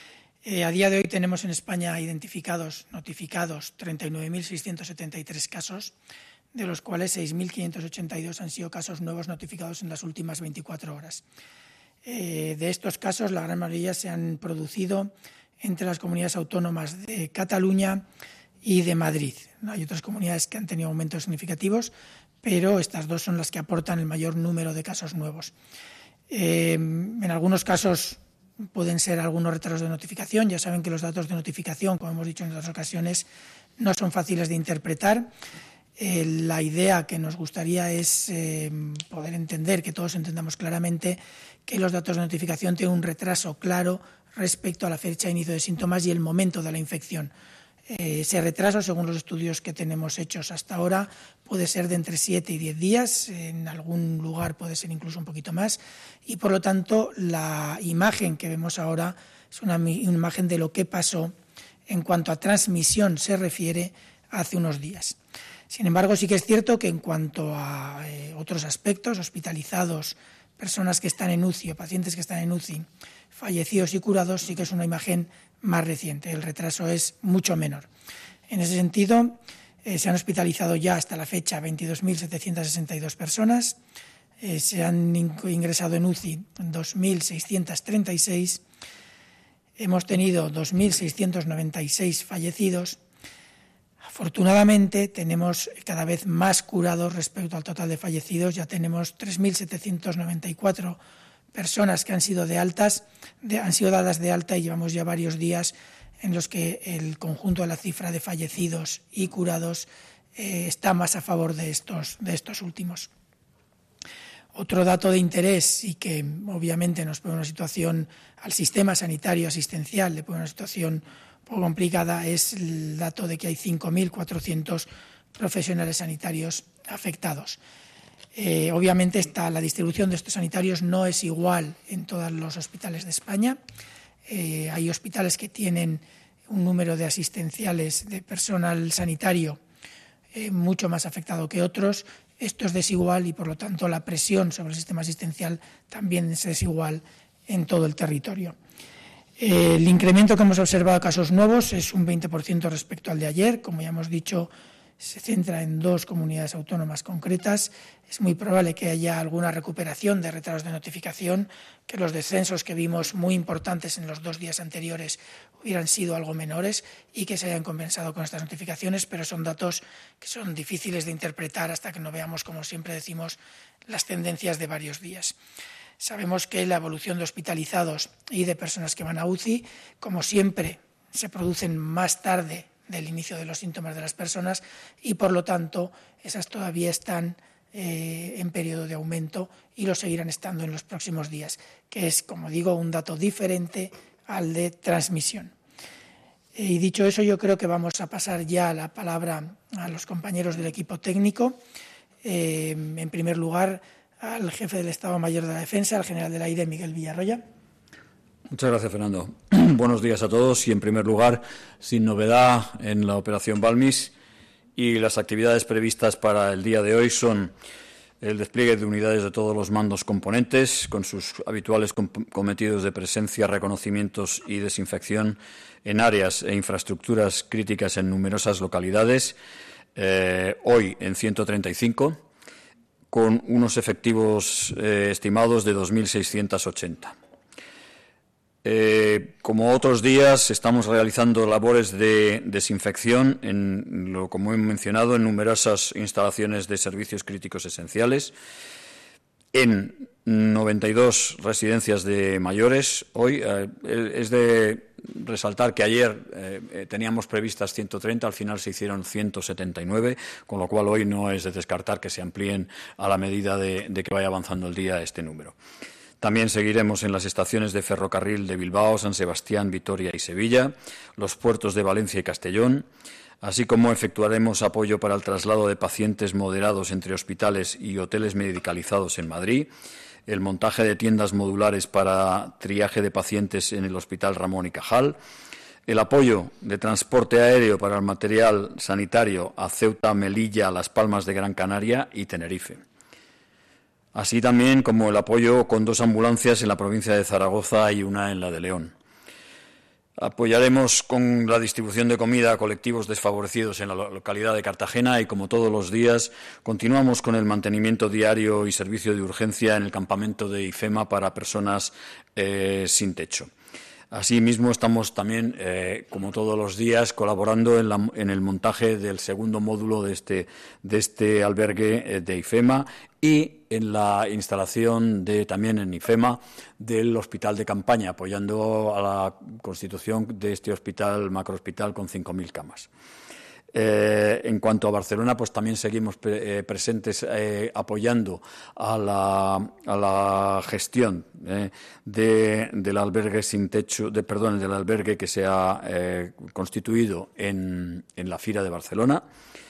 Eh, a día de hoy tenemos en España identificados, notificados, treinta y nueve mil seiscientos setenta y tres casos, de los cuales seis mil quinientos ochenta y dos han sido casos nuevos notificados en las últimas veinticuatro horas. Eh, de estos casos, la gran mayoría se han producido entre las comunidades autónomas de Cataluña y de Madrid. Hay otras comunidades que han tenido aumentos significativos, pero estas dos son las que aportan el mayor número de casos nuevos. Eh, en algunos casos pueden ser algunos retrasos de notificación. Ya saben que los datos de notificación, como hemos dicho en otras ocasiones, no son fáciles de interpretar. Eh, la idea que nos gustaría es eh, poder entender, que todos entendamos claramente, que los datos de notificación tienen un retraso claro respecto a la fecha de inicio de síntomas y el momento de la infección. Eh, ese retraso, según los estudios que tenemos hechos hasta ahora, puede ser de entre siete y diez días, en algún lugar puede ser incluso un poquito más, y por lo tanto la imagen que vemos ahora es una, una imagen de lo que pasó en cuanto a transmisión se refiere hace unos días. Sin embargo, sí que es cierto que en cuanto a eh, otros aspectos, hospitalizados, personas que están en U C I o pacientes que están en U C I, fallecidos y curados, sí que es una imagen más reciente. El retraso es mucho menor. En ese sentido, eh, se han hospitalizado ya hasta la fecha veintidós mil setecientas sesenta y dos personas, eh, se han ingresado en U C I dos mil seiscientas treinta y seis, hemos tenido dos mil seiscientos noventa y seis fallecidos. Afortunadamente tenemos cada vez más curados respecto al total de fallecidos, ya tenemos tres mil setecientos noventa y cuatro personas que han sido de altas, de, han sido dadas de alta y llevamos ya varios días en los que el conjunto de la cifra de fallecidos y curados eh, está más a favor de estos, de estos últimos. Otro dato de interés y que obviamente nos pone una situación al sistema sanitario asistencial, le pone una situación un poco complicada, es el dato de que hay cinco mil cuatrocientos profesionales sanitarios afectados. Eh, obviamente esta, la distribución de estos sanitarios no es igual en todos los hospitales de España. Eh, hay hospitales que tienen un número de asistenciales de personal sanitario eh, mucho más afectado que otros. Esto es desigual y, por lo tanto, la presión sobre el sistema asistencial también es desigual en todo el territorio. Eh, el incremento que hemos observado de casos nuevos es un veinte por ciento respecto al de ayer. Como ya hemos dicho, se centra en dos comunidades autónomas concretas. Es muy probable que haya alguna recuperación de retrasos de notificación, que los descensos que vimos muy importantes en los dos días anteriores hubieran sido algo menores y que se hayan compensado con estas notificaciones, pero son datos que son difíciles de interpretar hasta que no veamos, como siempre decimos, las tendencias de varios días. Sabemos que la evolución de hospitalizados y de personas que van a U C I, como siempre, se producen más tarde del inicio de los síntomas de las personas y, por lo tanto, esas todavía están eh, en periodo de aumento y lo seguirán estando en los próximos días, que es, como digo, un dato diferente al de transmisión. Eh, y dicho eso, yo creo que vamos a pasar ya la palabra a los compañeros del equipo técnico. Eh, en primer lugar, al jefe del Estado Mayor de la Defensa, al general del Aire, Miguel Villarroya. Muchas gracias, Fernando. Buenos días a todos y, en primer lugar, sin novedad en la operación Balmis, y las actividades previstas para el día de hoy son el despliegue de unidades de todos los mandos componentes con sus habituales cometidos de presencia, reconocimientos y desinfección en áreas e infraestructuras críticas en numerosas localidades, eh, hoy en ciento treinta y cinco, con unos efectivos eh, estimados de dos mil seiscientos ochenta. Eh, como otros días, estamos realizando labores de desinfección, en lo, como he mencionado, en numerosas instalaciones de servicios críticos esenciales, en noventa y dos residencias de mayores. Hoy eh, es de resaltar que ayer eh, teníamos previstas ciento treinta, al final se hicieron ciento setenta y nueve, con lo cual hoy no es de descartar que se amplíen a la medida de, de que vaya avanzando el día este número. También seguiremos en las estaciones de ferrocarril de Bilbao, San Sebastián, Vitoria y Sevilla, los puertos de Valencia y Castellón, así como efectuaremos apoyo para el traslado de pacientes moderados entre hospitales y hoteles medicalizados en Madrid, el montaje de tiendas modulares para triaje de pacientes en el Hospital Ramón y Cajal, el apoyo de transporte aéreo para el material sanitario a Ceuta, Melilla, Las Palmas de Gran Canaria y Tenerife. Así también como el apoyo con dos ambulancias en la provincia de Zaragoza y una en la de León. Apoyaremos con la distribución de comida a colectivos desfavorecidos en la localidad de Cartagena y, como todos los días, continuamos con el mantenimiento diario y servicio de urgencia en el campamento de IFEMA para personas eh, sin techo. Asimismo, estamos también, eh, como todos los días, colaborando en, la, en el montaje del segundo módulo de este, de este albergue eh, de IFEMA y en la instalación de, también en IFEMA del hospital de campaña, apoyando a la constitución de este hospital, macrohospital, con cinco mil camas. Eh, en cuanto a Barcelona, pues también seguimos pre eh, presentes eh, apoyando a la, a la gestión eh, de, del albergue sin techo, de, perdón, del albergue que se ha eh, constituido en, en la Fira de Barcelona.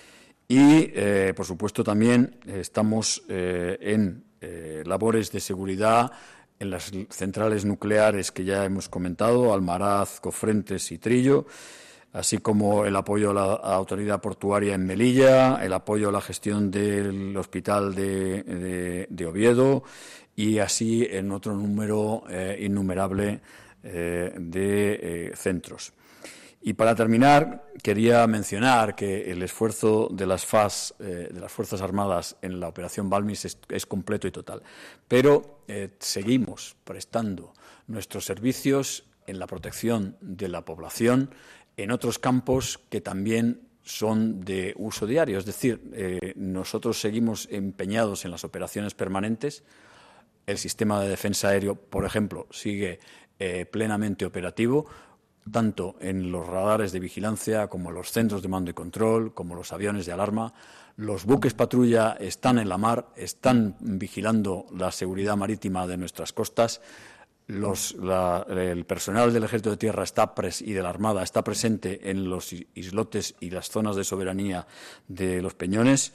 Y, eh, por supuesto, también estamos eh, en eh, labores de seguridad en las centrales nucleares que ya hemos comentado, Almaraz, Cofrentes y Trillo, así como el apoyo a la autoridad portuaria en Melilla, el apoyo a la gestión del hospital de, de, de Oviedo y así en otro número eh, innumerable eh, de eh, centros. Y para terminar, quería mencionar que el esfuerzo de las F A S, eh, de las Fuerzas Armadas en la Operación Balmis es, es completo y total. Pero eh, seguimos prestando nuestros servicios en la protección de la población en otros campos que también son de uso diario. Es decir, eh, nosotros seguimos empeñados en las operaciones permanentes. El sistema de defensa aéreo, por ejemplo, sigue eh, plenamente operativo, tanto en los radares de vigilancia como en los centros de mando y control, como los aviones de alarma. Los buques patrulla están en la mar, están vigilando la seguridad marítima de nuestras costas. Los, la, el personal del Ejército de Tierra está pres, y de la Armada está presente en los islotes y las zonas de soberanía de los peñones.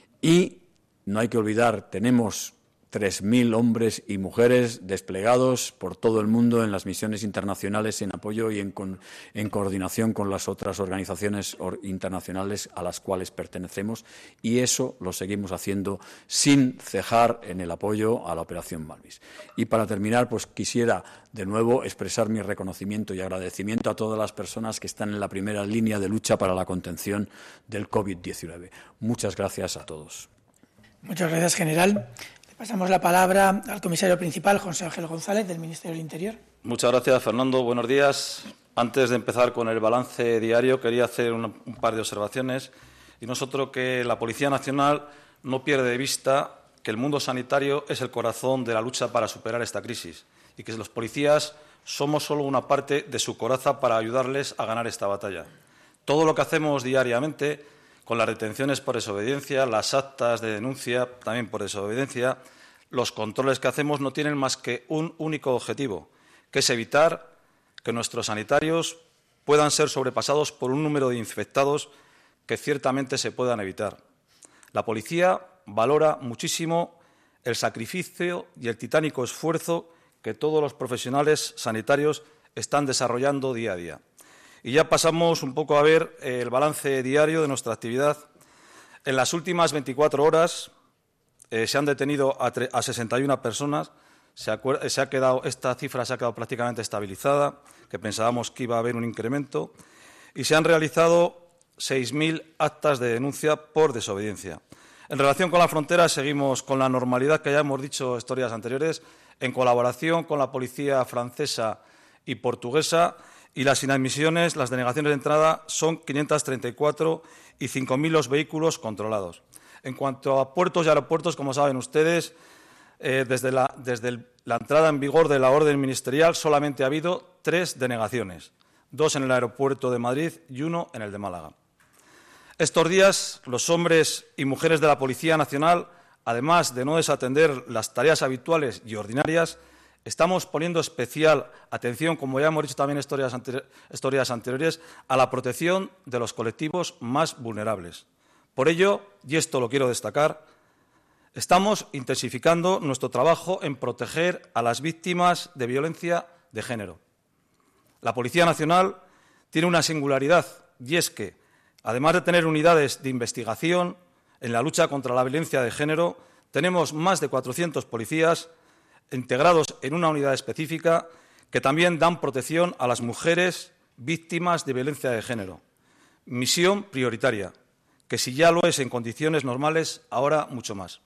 Y no hay que olvidar, tenemos tres mil hombres y mujeres desplegados por todo el mundo en las misiones internacionales en apoyo y en, con, en coordinación con las otras organizaciones or, internacionales a las cuales pertenecemos, y eso lo seguimos haciendo sin cejar en el apoyo a la Operación Balmis. Y para terminar, pues quisiera de nuevo expresar mi reconocimiento y agradecimiento a todas las personas que están en la primera línea de lucha para la contención del COVID diecinueve. Muchas gracias a todos. Muchas gracias, general. Pasamos la palabra al comisario principal, José Ángel González, del Ministerio del Interior. Muchas gracias, Fernando. Buenos días. Antes de empezar con el balance diario, quería hacer una, un par de observaciones. Y nosotros que la Policía Nacional no pierde de vista que el mundo sanitario es el corazón de la lucha para superar esta crisis y que los policías somos solo una parte de su coraza para ayudarles a ganar esta batalla. Todo lo que hacemos diariamente, con las retenciones por desobediencia, las actas de denuncia también por desobediencia, los controles que hacemos no tienen más que un único objetivo, que es evitar que nuestros sanitarios puedan ser sobrepasados por un número de infectados que ciertamente se puedan evitar. La policía valora muchísimo el sacrificio y el titánico esfuerzo que todos los profesionales sanitarios están desarrollando día a día. Y ya pasamos un poco a ver eh, el balance diario de nuestra actividad. En las últimas veinticuatro horas eh, se han detenido a, a sesenta y una personas. Se, se ha quedado, esta cifra se ha quedado prácticamente estabilizada, que pensábamos que iba a haber un incremento. Y se han realizado seis mil actas de denuncia por desobediencia. En relación con la frontera, seguimos con la normalidad que ya hemos dicho historias anteriores, en colaboración con la policía francesa y portuguesa. Y las inadmisiones, las denegaciones de entrada, son quinientas treinta y cuatro y cinco mil los vehículos controlados. En cuanto a puertos y aeropuertos, como saben ustedes, eh, desde, la, desde el, la entrada en vigor de la orden ministerial solamente ha habido tres denegaciones, dos en el aeropuerto de Madrid y uno en el de Málaga. Estos días, los hombres y mujeres de la Policía Nacional, además de no desatender las tareas habituales y ordinarias, estamos poniendo especial atención, como ya hemos dicho también en historias, anteri historias anteriores, a la protección de los colectivos más vulnerables. Por ello, y esto lo quiero destacar, estamos intensificando nuestro trabajo en proteger a las víctimas de violencia de género. La Policía Nacional tiene una singularidad, y es que, además de tener unidades de investigación en la lucha contra la violencia de género, tenemos más de cuatrocientos policías integrados en una unidad específica que también dan protección a las mujeres víctimas de violencia de género. Misión prioritaria, que si ya lo es en condiciones normales, ahora mucho más.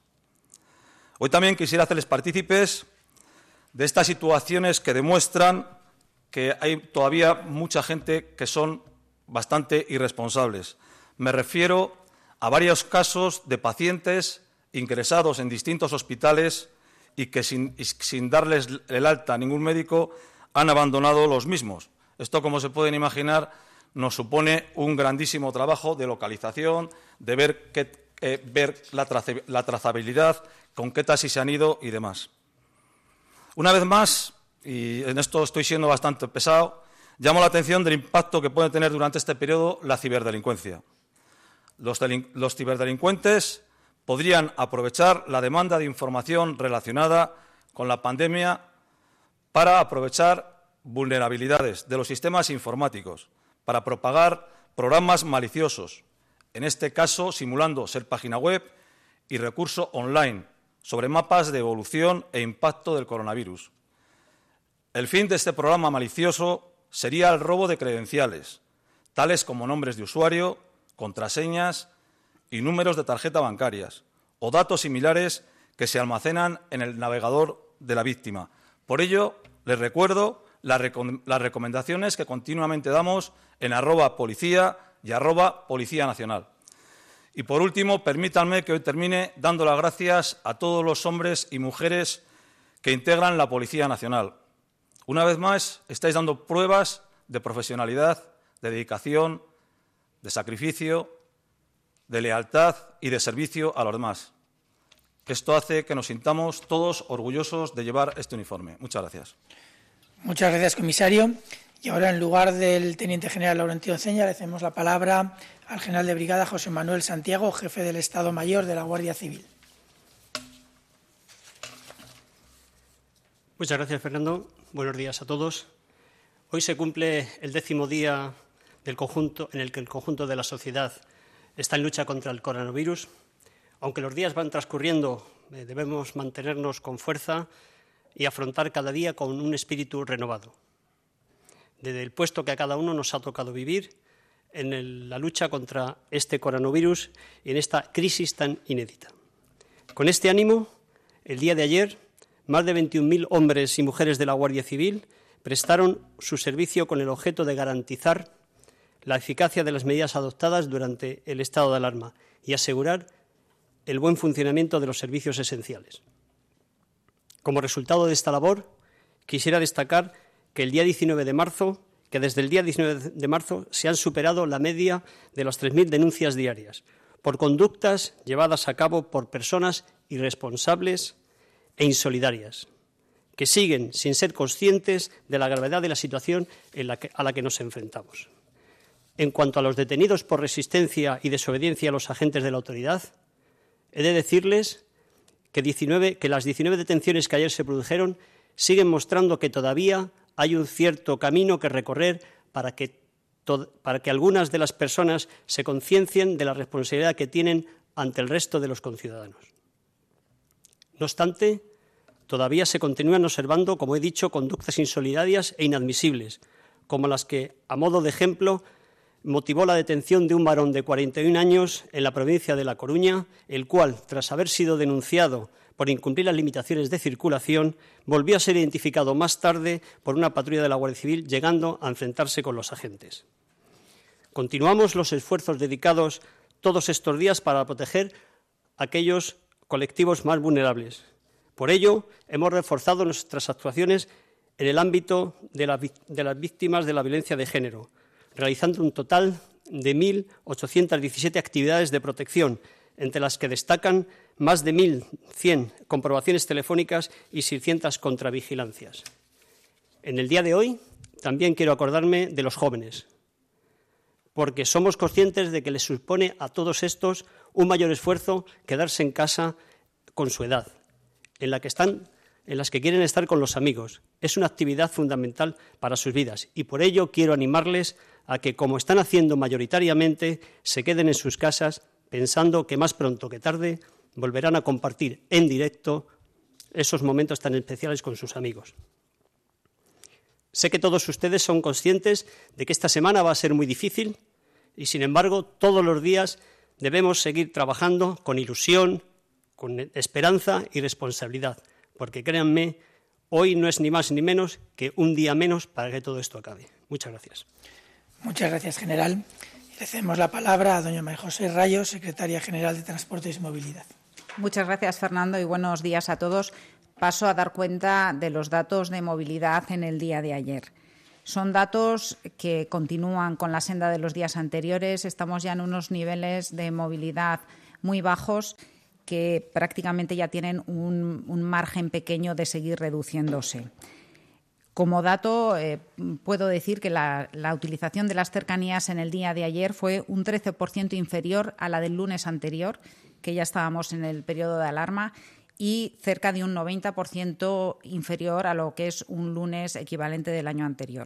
Hoy también quisiera hacerles partícipes de estas situaciones que demuestran que hay todavía mucha gente que son bastante irresponsables. Me refiero a varios casos de pacientes ingresados en distintos hospitales y que sin, sin darles el alta a ningún médico han abandonado los mismos. Esto, como se pueden imaginar, nos supone un grandísimo trabajo de localización, de ver, qué, eh, ver la, traza, la trazabilidad, con qué taxis se han ido y demás. Una vez más, y en esto estoy siendo bastante pesado, llamo la atención del impacto que puede tener durante este periodo la ciberdelincuencia. Los, los ciberdelincuentes podrían aprovechar la demanda de información relacionada con la pandemia para aprovechar vulnerabilidades de los sistemas informáticos, para propagar programas maliciosos, en este caso simulando ser página web y recurso online sobre mapas de evolución e impacto del coronavirus. El fin de este programa malicioso sería el robo de credenciales, tales como nombres de usuario, contraseñas y números de tarjeta bancarias, o datos similares que se almacenan en el navegador de la víctima. Por ello, les recuerdo las, recom las recomendaciones que continuamente damos en arroba policía y arroba policía nacional. Y por último, permítanme que hoy termine dando las gracias a todos los hombres y mujeres que integran la Policía Nacional. Una vez más, estáis dando pruebas de profesionalidad, de dedicación, de sacrificio, de lealtad y de servicio a los demás. Esto hace que nos sintamos todos orgullosos de llevar este uniforme. Muchas gracias. Muchas gracias, comisario. Y ahora, en lugar del teniente general Laurentino Ceña, le cedemos la palabra al general de brigada José Manuel Santiago, jefe del Estado Mayor de la Guardia Civil. Muchas gracias, Fernando. Buenos días a todos. Hoy se cumple el décimo día del conjunto, en el que el conjunto de la sociedad está en lucha contra el coronavirus. Aunque los días van transcurriendo, eh, debemos mantenernos con fuerza y afrontar cada día con un espíritu renovado. Desde el puesto que a cada uno nos ha tocado vivir en el, la lucha contra este coronavirus y en esta crisis tan inédita. Con este ánimo, el día de ayer, más de veintiún mil hombres y mujeres de la Guardia Civil prestaron su servicio con el objeto de garantizar la eficacia de las medidas adoptadas durante el estado de alarma y asegurar el buen funcionamiento de los servicios esenciales. Como resultado de esta labor, quisiera destacar que el día diecinueve de marzo, que desde el día diecinueve de marzo se han superado la media de las tres mil denuncias diarias por conductas llevadas a cabo por personas irresponsables e insolidarias, que siguen sin ser conscientes de la gravedad de la situación en la que, a la que nos enfrentamos. En cuanto a los detenidos por resistencia y desobediencia a los agentes de la autoridad, he de decirles que, diecinueve, que las diecinueve detenciones que ayer se produjeron siguen mostrando que todavía hay un cierto camino que recorrer para que, para que algunas de las personas se conciencien de la responsabilidad que tienen ante el resto de los conciudadanos. No obstante, todavía se continúan observando, como he dicho, conductas insolidarias e inadmisibles, como las que, a modo de ejemplo, motivó la detención de un varón de cuarenta y un años en la provincia de La Coruña, el cual, tras haber sido denunciado por incumplir las limitaciones de circulación, volvió a ser identificado más tarde por una patrulla de la Guardia Civil, llegando a enfrentarse con los agentes. Continuamos los esfuerzos dedicados todos estos días para proteger a aquellos colectivos más vulnerables. Por ello, hemos reforzado nuestras actuaciones en el ámbito de, la, de las víctimas de la violencia de género, realizando un total de mil ochocientas diecisiete actividades de protección, entre las que destacan más de mil cien comprobaciones telefónicas y seiscientas contravigilancias. En el día de hoy también quiero acordarme de los jóvenes, porque somos conscientes de que les supone a todos estos un mayor esfuerzo quedarse en casa con su edad, en la que están, en las que quieren estar con los amigos. Es una actividad fundamental para sus vidas y por ello quiero animarles a que, como están haciendo mayoritariamente, se queden en sus casas pensando que más pronto que tarde volverán a compartir en directo esos momentos tan especiales con sus amigos. Sé que todos ustedes son conscientes de que esta semana va a ser muy difícil y, sin embargo, todos los días debemos seguir trabajando con ilusión, con esperanza y responsabilidad, porque créanme, hoy no es ni más ni menos que un día menos para que todo esto acabe. Muchas gracias. Muchas gracias, general. Y le cedemos la palabra a doña María José Rayo, secretaria general de Transportes y Movilidad. Muchas gracias, Fernando, y buenos días a todos. Paso a dar cuenta de los datos de movilidad en el día de ayer. Son datos que continúan con la senda de los días anteriores. Estamos ya en unos niveles de movilidad muy bajos que prácticamente ya tienen un, un margen pequeño de seguir reduciéndose. Como dato, eh, puedo decir que la, la utilización de las cercanías en el día de ayer fue un trece por ciento inferior a la del lunes anterior, que ya estábamos en el periodo de alarma, y cerca de un noventa por ciento inferior a lo que es un lunes equivalente del año anterior.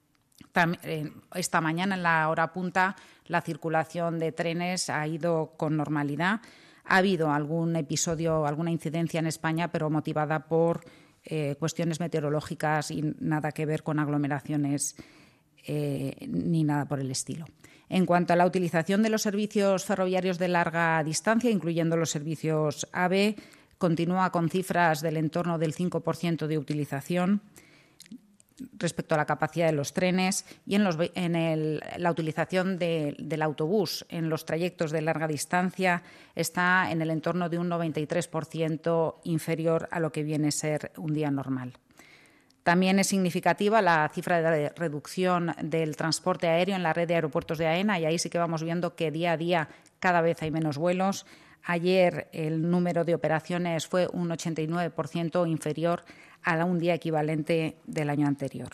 Esta mañana, en la hora punta, la circulación de trenes ha ido con normalidad. Ha habido algún episodio, alguna incidencia en España, pero motivada por eh, cuestiones meteorológicas y nada que ver con aglomeraciones eh, ni nada por el estilo. En cuanto a la utilización de los servicios ferroviarios de larga distancia, incluyendo los servicios AVE, continúa con cifras del entorno del cinco por ciento de utilización respecto a la capacidad de los trenes, y en, los, en el, la utilización de, del autobús en los trayectos de larga distancia está en el entorno de un noventa y tres por ciento inferior a lo que viene a ser un día normal. También es significativa la cifra de reducción del transporte aéreo en la red de aeropuertos de AENA, y ahí sí que vamos viendo que día a día cada vez hay menos vuelos. Ayer el número de operaciones fue un ochenta y nueve por ciento inferior a un día equivalente del año anterior.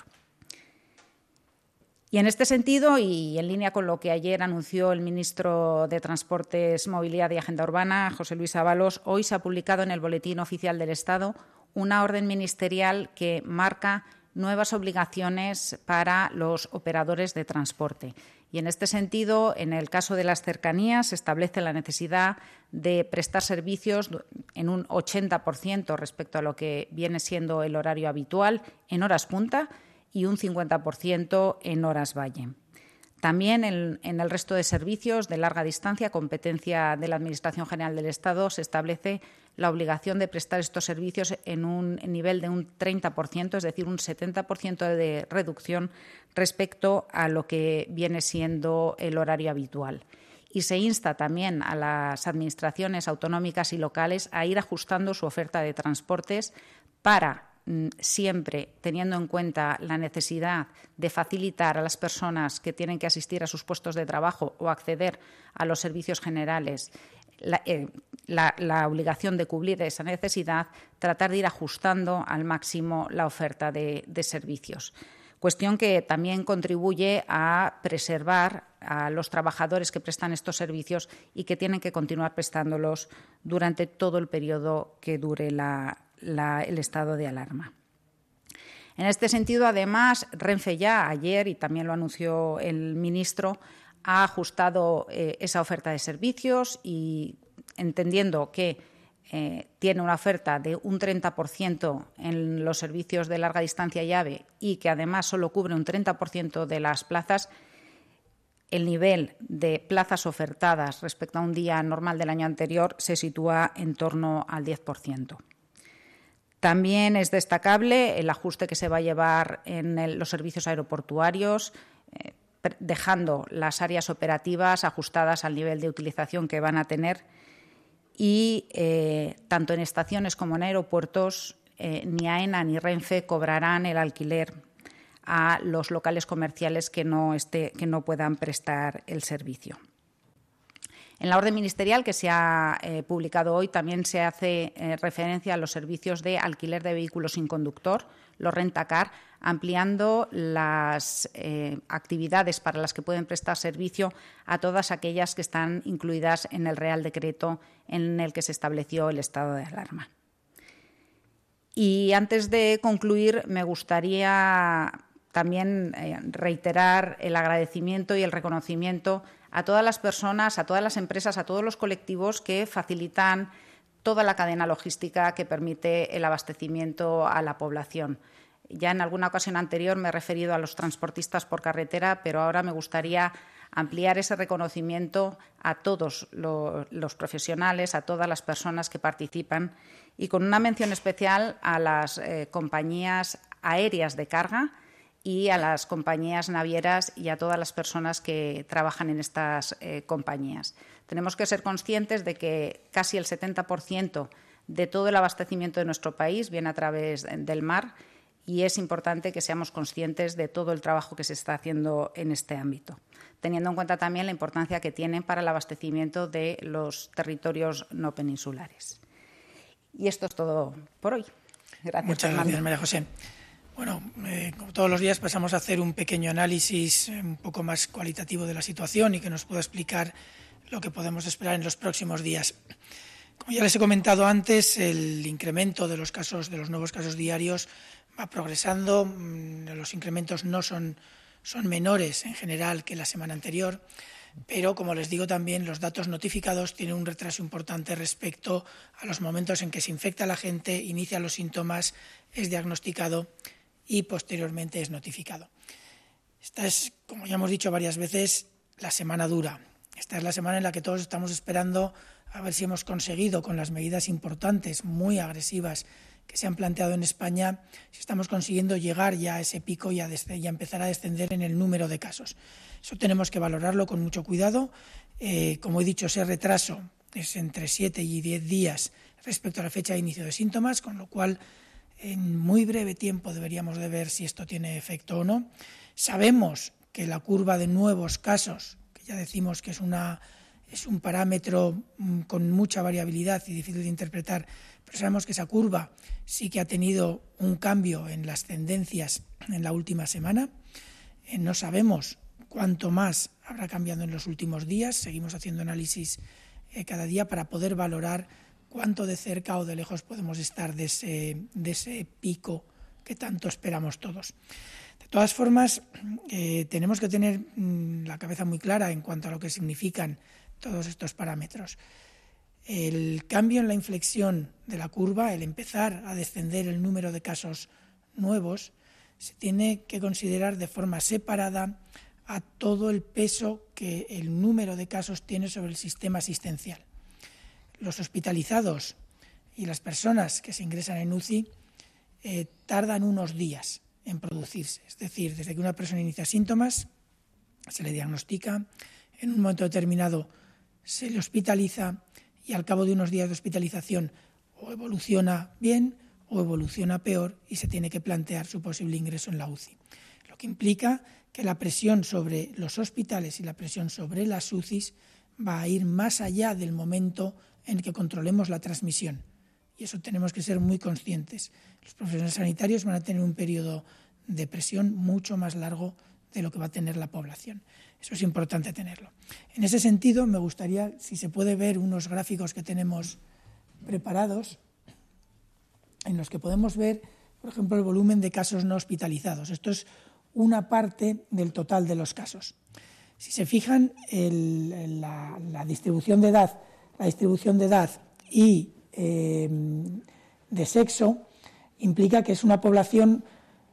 Y en este sentido, y en línea con lo que ayer anunció el ministro de Transportes, Movilidad y Agenda Urbana, José Luis Ábalos, hoy se ha publicado en el Boletín Oficial del Estado una orden ministerial que marca nuevas obligaciones para los operadores de transporte. Y en este sentido, en el caso de las cercanías, se establece la necesidad de prestar servicios en un ochenta por ciento respecto a lo que viene siendo el horario habitual en horas punta y un cincuenta por ciento en horas valle. También en, en el resto de servicios de larga distancia, competencia de la Administración General del Estado, se establece la obligación de prestar estos servicios en un nivel de un treinta por ciento, es decir, un setenta por ciento de reducción respecto a lo que viene siendo el horario habitual. Y se insta también a las administraciones autonómicas y locales a ir ajustando su oferta de transportes para, siempre teniendo en cuenta la necesidad de facilitar a las personas que tienen que asistir a sus puestos de trabajo o acceder a los servicios generales, La, eh, la, la obligación de cubrir esa necesidad, tratar de ir ajustando al máximo la oferta de, de servicios. Cuestión que también contribuye a preservar a los trabajadores que prestan estos servicios y que tienen que continuar prestándolos durante todo el periodo que dure la, la, el estado de alarma. En este sentido, además, Renfe ya ayer, y también lo anunció el ministro, ha ajustado eh, esa oferta de servicios y entendiendo que eh, tiene una oferta de un treinta por ciento en los servicios de larga distancia y AVE y que además solo cubre un treinta por ciento de las plazas, el nivel de plazas ofertadas respecto a un día normal del año anterior se sitúa en torno al diez por ciento. También es destacable el ajuste que se va a llevar en el, los servicios aeroportuarios, eh, dejando las áreas operativas ajustadas al nivel de utilización que van a tener y eh, tanto en estaciones como en aeropuertos eh, ni AENA ni Renfe cobrarán el alquiler a los locales comerciales que no, esté, que no puedan prestar el servicio. En la orden ministerial que se ha eh, publicado hoy también se hace eh, referencia a los servicios de alquiler de vehículos sin conductor, los rentacar, ampliando las eh, actividades para las que pueden prestar servicio a todas aquellas que están incluidas en el Real Decreto en el que se estableció el estado de alarma. Y antes de concluir, me gustaría también eh, reiterar el agradecimiento y el reconocimiento a todas las personas, a todas las empresas, a todos los colectivos que facilitan toda la cadena logística que permite el abastecimiento a la población. Ya en alguna ocasión anterior me he referido a los transportistas por carretera, pero ahora me gustaría ampliar ese reconocimiento a todos los, los profesionales, a todas las personas que participan y con una mención especial a las eh, compañías aéreas de carga y a las compañías navieras y a todas las personas que trabajan en estas eh, compañías. Tenemos que ser conscientes de que casi el setenta por ciento de todo el abastecimiento de nuestro país viene a través del mar y es importante que seamos conscientes de todo el trabajo que se está haciendo en este ámbito, teniendo en cuenta también la importancia que tienen para el abastecimiento de los territorios no peninsulares. Y esto es todo por hoy. Gracias, Muchas Fernando. gracias, María José. Bueno, eh, como todos los días pasamos a hacer un pequeño análisis eh, un poco más cualitativo de la situación y que nos pueda explicar lo que podemos esperar en los próximos días. Como ya les he comentado antes, el incremento de los casos, de los nuevos casos diarios va progresando. Los incrementos no son, son menores en general que la semana anterior, pero como les digo también, los datos notificados tienen un retraso importante respecto a los momentos en que se infecta la gente, inicia los síntomas, es diagnosticado y posteriormente es notificado. Esta es, como ya hemos dicho varias veces, la semana dura. Esta es la semana en la que todos estamos esperando a ver si hemos conseguido, con las medidas importantes, muy agresivas, que se han planteado en España, si estamos consiguiendo llegar ya a ese pico y a, y a empezar a descender en el número de casos. Eso tenemos que valorarlo con mucho cuidado. Eh, como he dicho, ese retraso es entre siete y diez días respecto a la fecha de inicio de síntomas, con lo cual en muy breve tiempo deberíamos de ver si esto tiene efecto o no. Sabemos que la curva de nuevos casos, que ya decimos que es, una, es un parámetro con mucha variabilidad y difícil de interpretar, pero sabemos que esa curva sí que ha tenido un cambio en las tendencias en la última semana. Eh, no sabemos cuánto más habrá cambiado en los últimos días. Seguimos haciendo análisis eh, cada día para poder valorar cuánto de cerca o de lejos podemos estar de ese, de ese pico que tanto esperamos todos. De todas formas, eh, tenemos que tener mmm, la cabeza muy clara en cuanto a lo que significan todos estos parámetros. El cambio en la inflexión de la curva, el empezar a descender el número de casos nuevos, se tiene que considerar de forma separada a todo el peso que el número de casos tiene sobre el sistema asistencial. Los hospitalizados y las personas que se ingresan en U C I eh, tardan unos días en producirse. Es decir, desde que una persona inicia síntomas, se le diagnostica, en un momento determinado se le hospitaliza y al cabo de unos días de hospitalización o evoluciona bien o evoluciona peor y se tiene que plantear su posible ingreso en la U C I. Lo que implica que la presión sobre los hospitales y la presión sobre las U C Is va a ir más allá del momento en que controlemos la transmisión. Y eso tenemos que ser muy conscientes. Los profesionales sanitarios van a tener un periodo de presión mucho más largo de lo que va a tener la población. Eso es importante tenerlo. En ese sentido, me gustaría, si se puede ver unos gráficos que tenemos preparados, en los que podemos ver, por ejemplo, el volumen de casos no hospitalizados. Esto es una parte del total de los casos. Si se fijan, el, la, la distribución de edad, la distribución de edad y eh, de sexo implica que es una población,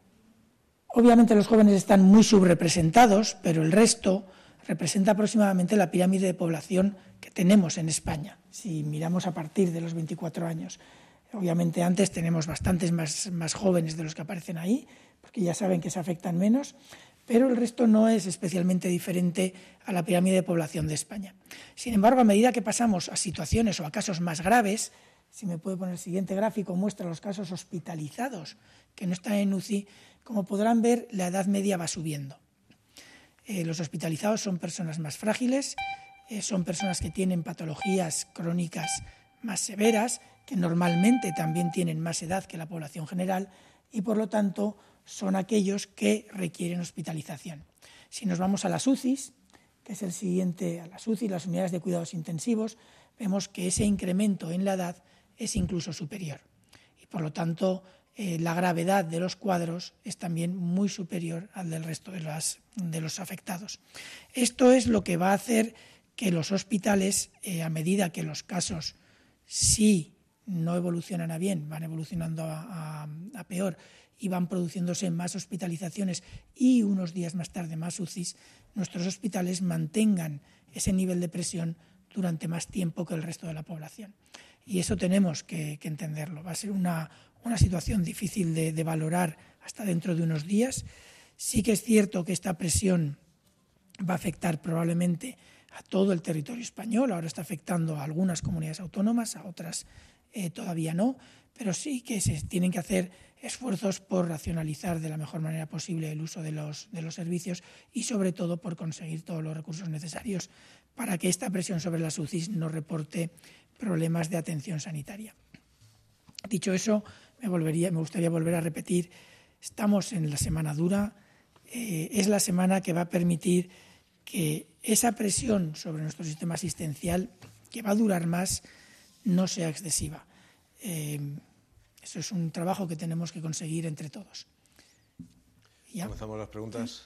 obviamente los jóvenes están muy subrepresentados, pero el resto representa aproximadamente la pirámide de población que tenemos en España, si miramos a partir de los veinticuatro años. Obviamente antes tenemos bastantes más, más jóvenes de los que aparecen ahí, porque ya saben que se afectan menos, pero el resto no es especialmente diferente a la pirámide de población de España. Sin embargo, a medida que pasamos a situaciones o a casos más graves, si me puede poner el siguiente gráfico, muestra los casos hospitalizados que no están en U C I, como podrán ver, la edad media va subiendo. Eh, los hospitalizados son personas más frágiles, eh, son personas que tienen patologías crónicas más severas, que normalmente también tienen más edad que la población general y, por lo tanto, son aquellos que requieren hospitalización. Si nos vamos a las U C Is, que es el siguiente, a las U C I, las unidades de cuidados intensivos, vemos que ese incremento en la edad es incluso superior. Y, por lo tanto, eh, la gravedad de los cuadros es también muy superior al del resto de, las, de los afectados. Esto es lo que va a hacer que los hospitales, eh, a medida que los casos sí no evolucionan a bien, van evolucionando a, a, a peor y van produciéndose más hospitalizaciones y unos días más tarde más U C Is, nuestros hospitales mantengan ese nivel de presión durante más tiempo que el resto de la población. Y eso tenemos que, que entenderlo. Va a ser una, una situación difícil de, de valorar hasta dentro de unos días. Sí que es cierto que esta presión va a afectar probablemente a todo el territorio español. Ahora está afectando a algunas comunidades autónomas, a otras eh, todavía no, pero sí que se tienen que hacer esfuerzos por racionalizar de la mejor manera posible el uso de los, de los servicios y sobre todo por conseguir todos los recursos necesarios para que esta presión sobre las U C Is no reporte problemas de atención sanitaria. Dicho eso, me, volvería, me gustaría volver a repetir, estamos en la semana dura, eh, es la semana que va a permitir que esa presión sobre nuestro sistema asistencial, que va a durar más, no sea excesiva. Eh, eso es un trabajo que tenemos que conseguir entre todos. ¿Ya? Comenzamos las preguntas.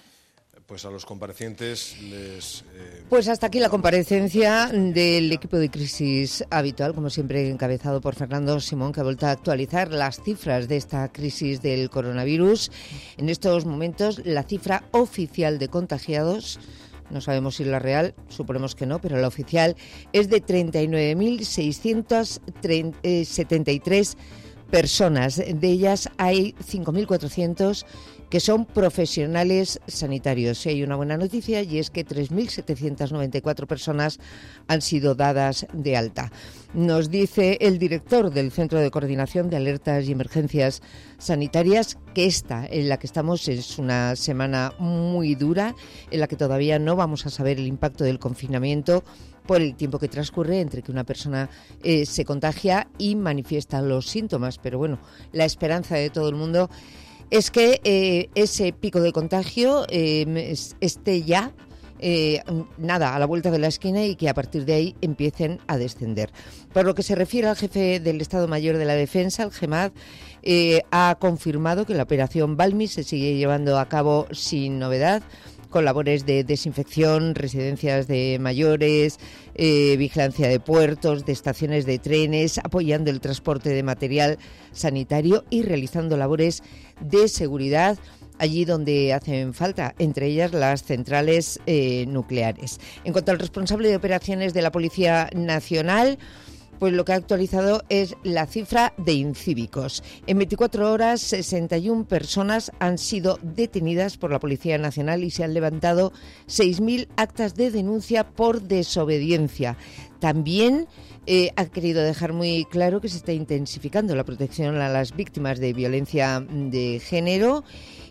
Pues a los comparecientes les... Eh... Pues hasta aquí la comparecencia del equipo de crisis habitual, como siempre encabezado por Fernando Simón, que ha vuelto a actualizar las cifras de esta crisis del coronavirus. En estos momentos, la cifra oficial de contagiados, no sabemos si la real, suponemos que no, pero la oficial es de treinta y nueve mil seiscientos setenta y tres personas. De ellas hay cinco mil cuatrocientos que son profesionales sanitarios. Y hay una buena noticia, y es que tres mil setecientos noventa y cuatro personas han sido dadas de alta. Nos dice el director del Centro de Coordinación de Alertas y Emergencias Sanitarias que esta, en la que estamos, es una semana muy dura, en la que todavía no vamos a saber el impacto del confinamiento por el tiempo que transcurre entre que una persona eh, se contagia y manifiesta los síntomas. Pero bueno, la esperanza de todo el mundo es que eh, ese pico de contagio eh, esté ya, eh, nada, a la vuelta de la esquina, y que a partir de ahí empiecen a descender. Por lo que se refiere al jefe del Estado Mayor de la Defensa, el GEMAD, eh, ha confirmado que la operación Balmi se sigue llevando a cabo sin novedad, con labores de desinfección, residencias de mayores, eh, vigilancia de puertos, de estaciones de trenes, apoyando el transporte de material sanitario y realizando labores de seguridad allí donde hacen falta, entre ellas las centrales eh, nucleares. En cuanto al responsable de operaciones de la Policía Nacional, pues lo que ha actualizado es la cifra de incívicos. En veinticuatro horas, sesenta y una personas han sido detenidas por la Policía Nacional y se han levantado seis mil actas de denuncia por desobediencia. También eh, ha querido dejar muy claro que se está intensificando la protección a las víctimas de violencia de género,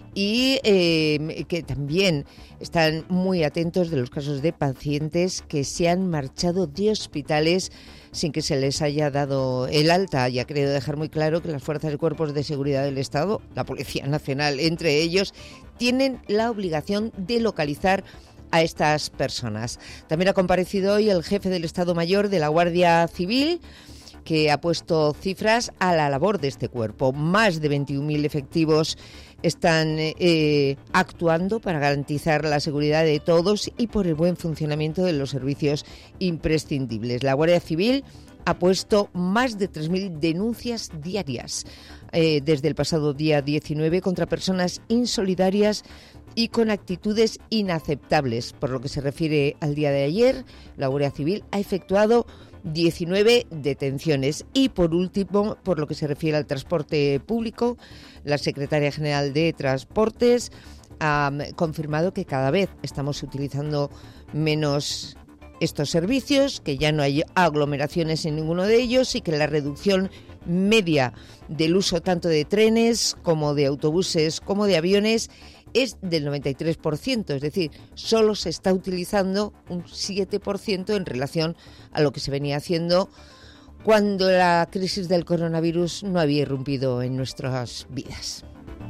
y eh, que también están muy atentos de los casos de pacientes que se han marchado de hospitales sin que se les haya dado el alta. Y ha querido dejar muy claro que las fuerzas y cuerpos de seguridad del Estado, la Policía Nacional entre ellos, tienen la obligación de localizar a estas personas. También ha comparecido hoy el jefe del Estado Mayor de la Guardia Civil, que ha puesto cifras a la labor de este cuerpo. Más de veintiún mil efectivos están eh, actuando para garantizar la seguridad de todos y por el buen funcionamiento de los servicios imprescindibles. La Guardia Civil ha puesto más de tres mil denuncias diarias eh, desde el pasado día diecinueve contra personas insolidarias y con actitudes inaceptables. Por lo que se refiere al día de ayer, la Guardia Civil ha efectuado diecinueve detenciones. Y por último, por lo que se refiere al transporte público, la Secretaria General de Transportes ha confirmado que cada vez estamos utilizando menos estos servicios, que ya no hay aglomeraciones en ninguno de ellos y que la reducción media del uso tanto de trenes como de autobuses como de aviones es del noventa y tres por ciento, es decir, solo se está utilizando un siete por ciento en relación a lo que se venía haciendo cuando la crisis del coronavirus no había irrumpido en nuestras vidas.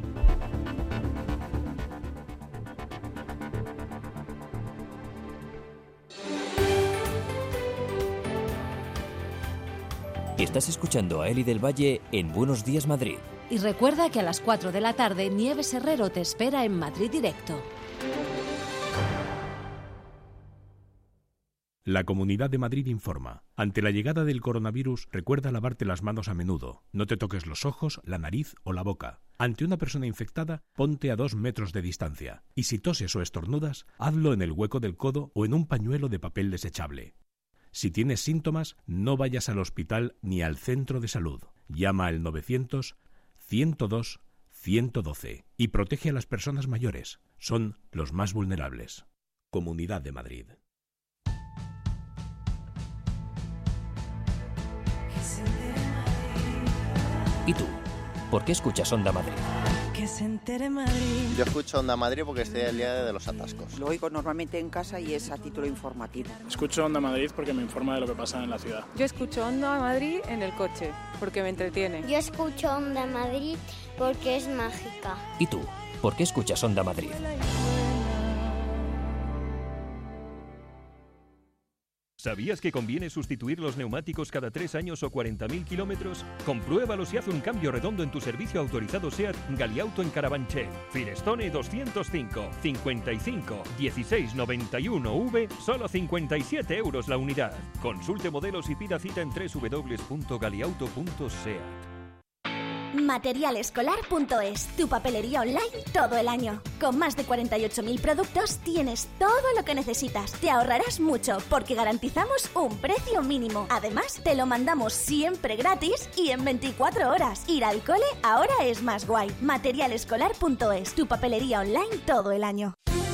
Estás escuchando a Eli del Valle en Buenos Días Madrid. Y recuerda que a las cuatro de la tarde Nieves Herrero te espera en Madrid Directo. La Comunidad de Madrid informa. Ante la llegada del coronavirus, recuerda lavarte las manos a menudo. No te toques los ojos, la nariz o la boca. Ante una persona infectada, ponte a dos metros de distancia. Y si toses o estornudas, hazlo en el hueco del codo o en un pañuelo de papel desechable. Si tienes síntomas, no vayas al hospital ni al centro de salud. Llama al novecientos, ciento dos, ciento doce y protege a las personas mayores. Son los más vulnerables. Comunidad de Madrid. ¿Y tú? ¿Por qué escuchas Onda Madrid? Que se entere Madrid. Yo escucho Onda Madrid porque estoy al día de los atascos. Lo oigo normalmente en casa y es a título informativo. Escucho Onda Madrid porque me informa de lo que pasa en la ciudad. Yo escucho Onda Madrid en el coche porque me entretiene. Yo escucho Onda Madrid porque es mágica. ¿Y tú? ¿Por qué escuchas Onda Madrid? ¿Sabías que conviene sustituir los neumáticos cada tres años o cuarenta mil kilómetros? Compruébalo si hace un cambio redondo en tu servicio autorizado SEAT Galiauto en Carabanchel. Firestone doscientos cinco, cincuenta y cinco, dieciséis noventa y uno V, solo cincuenta y siete euros la unidad. Consulte modelos y pida cita en doble u doble u doble u punto galiauto punto seat. Materialescolar punto es, tu papelería online todo el año. Con más de cuarenta y ocho mil productos tienes todo lo que necesitas. Te ahorrarás mucho porque garantizamos un precio mínimo. Además, te lo mandamos siempre gratis y en veinticuatro horas. Ir al cole ahora es más guay. Materialescolar punto es, tu papelería online todo el año.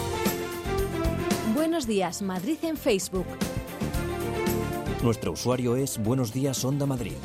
Buenos días, Madrid en Facebook. Nuestro usuario es Buenos Días Onda Madrid.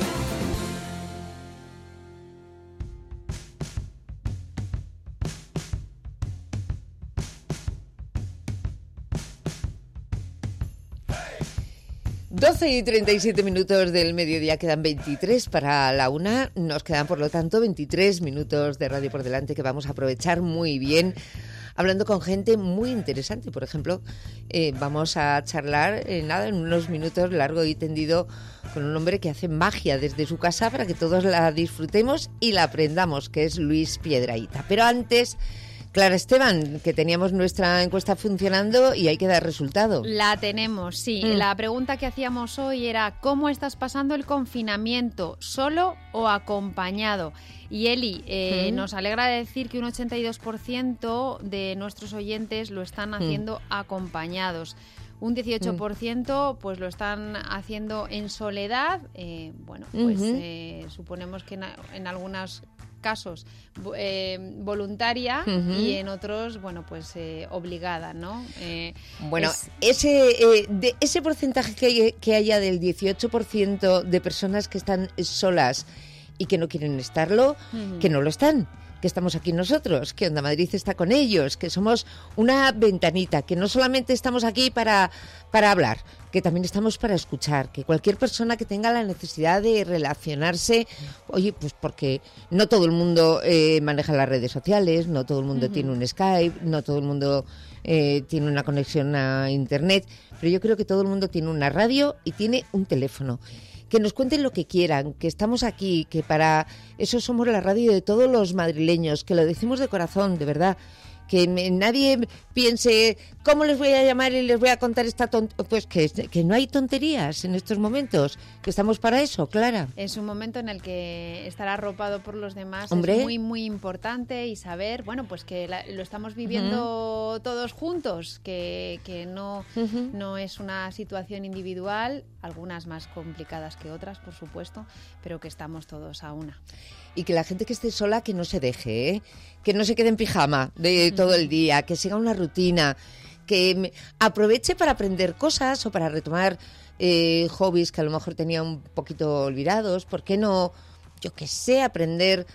doce y treinta y siete minutos del mediodía, quedan veintitrés para la una. Nos quedan, por lo tanto, veintitrés minutos de radio por delante que vamos a aprovechar muy bien, hablando con gente muy interesante. Por ejemplo, eh, vamos a charlar eh, nada, en unos minutos, largo y tendido, con un hombre que hace magia desde su casa para que todos la disfrutemos y la aprendamos, que es Luis Piedrahita. Pero antes, Clara Esteban, que teníamos nuestra encuesta funcionando y hay que dar resultado. La tenemos, sí. Mm. La pregunta que hacíamos hoy era ¿cómo estás pasando el confinamiento? ¿Solo o acompañado? Y Eli, eh, mm. nos alegra decir que un ochenta y dos por ciento de nuestros oyentes lo están haciendo mm. acompañados. Un dieciocho por ciento pues lo están haciendo en soledad. Eh, bueno, pues uh-huh. eh, suponemos que en, en algunos casos eh, voluntaria uh-huh. y en otros, bueno, pues eh, obligada, ¿no? Eh, bueno, es... ese eh, de ese porcentaje que, hay, que haya del dieciocho por ciento de personas que están solas y que no quieren estarlo, uh-huh. que no lo están, que estamos aquí nosotros, que Onda Madrid está con ellos, que somos una ventanita, que no solamente estamos aquí para, para hablar, que también estamos para escuchar, que cualquier persona que tenga la necesidad de relacionarse, oye, pues porque no todo el mundo eh, maneja las redes sociales, no todo el mundo uh-huh. tiene un Skype, no todo el mundo eh, tiene una conexión a Internet, pero yo creo que todo el mundo tiene una radio y tiene un teléfono. Que nos cuenten lo que quieran, que estamos aquí, que para eso somos la radio de todos los madrileños, que lo decimos de corazón, de verdad. Que me, nadie piense, ¿cómo les voy a llamar y les voy a contar esta tontería? Pues que, que no hay tonterías en estos momentos, que estamos para eso, Clara. Es un momento en el que estar arropado por los demás Hombre. es muy, muy importante y saber, bueno, pues que la, lo estamos viviendo uh-huh. todos juntos, que, que no, uh-huh. no es una situación individual, algunas más complicadas que otras, por supuesto, pero que estamos todos a una. Y que la gente que esté sola, que no se deje, ¿eh? Que no se quede en pijama de todo el día, que siga una rutina, que aproveche para aprender cosas o para retomar eh, hobbies que a lo mejor tenía un poquito olvidados. ¿Por qué no, yo qué sé, aprender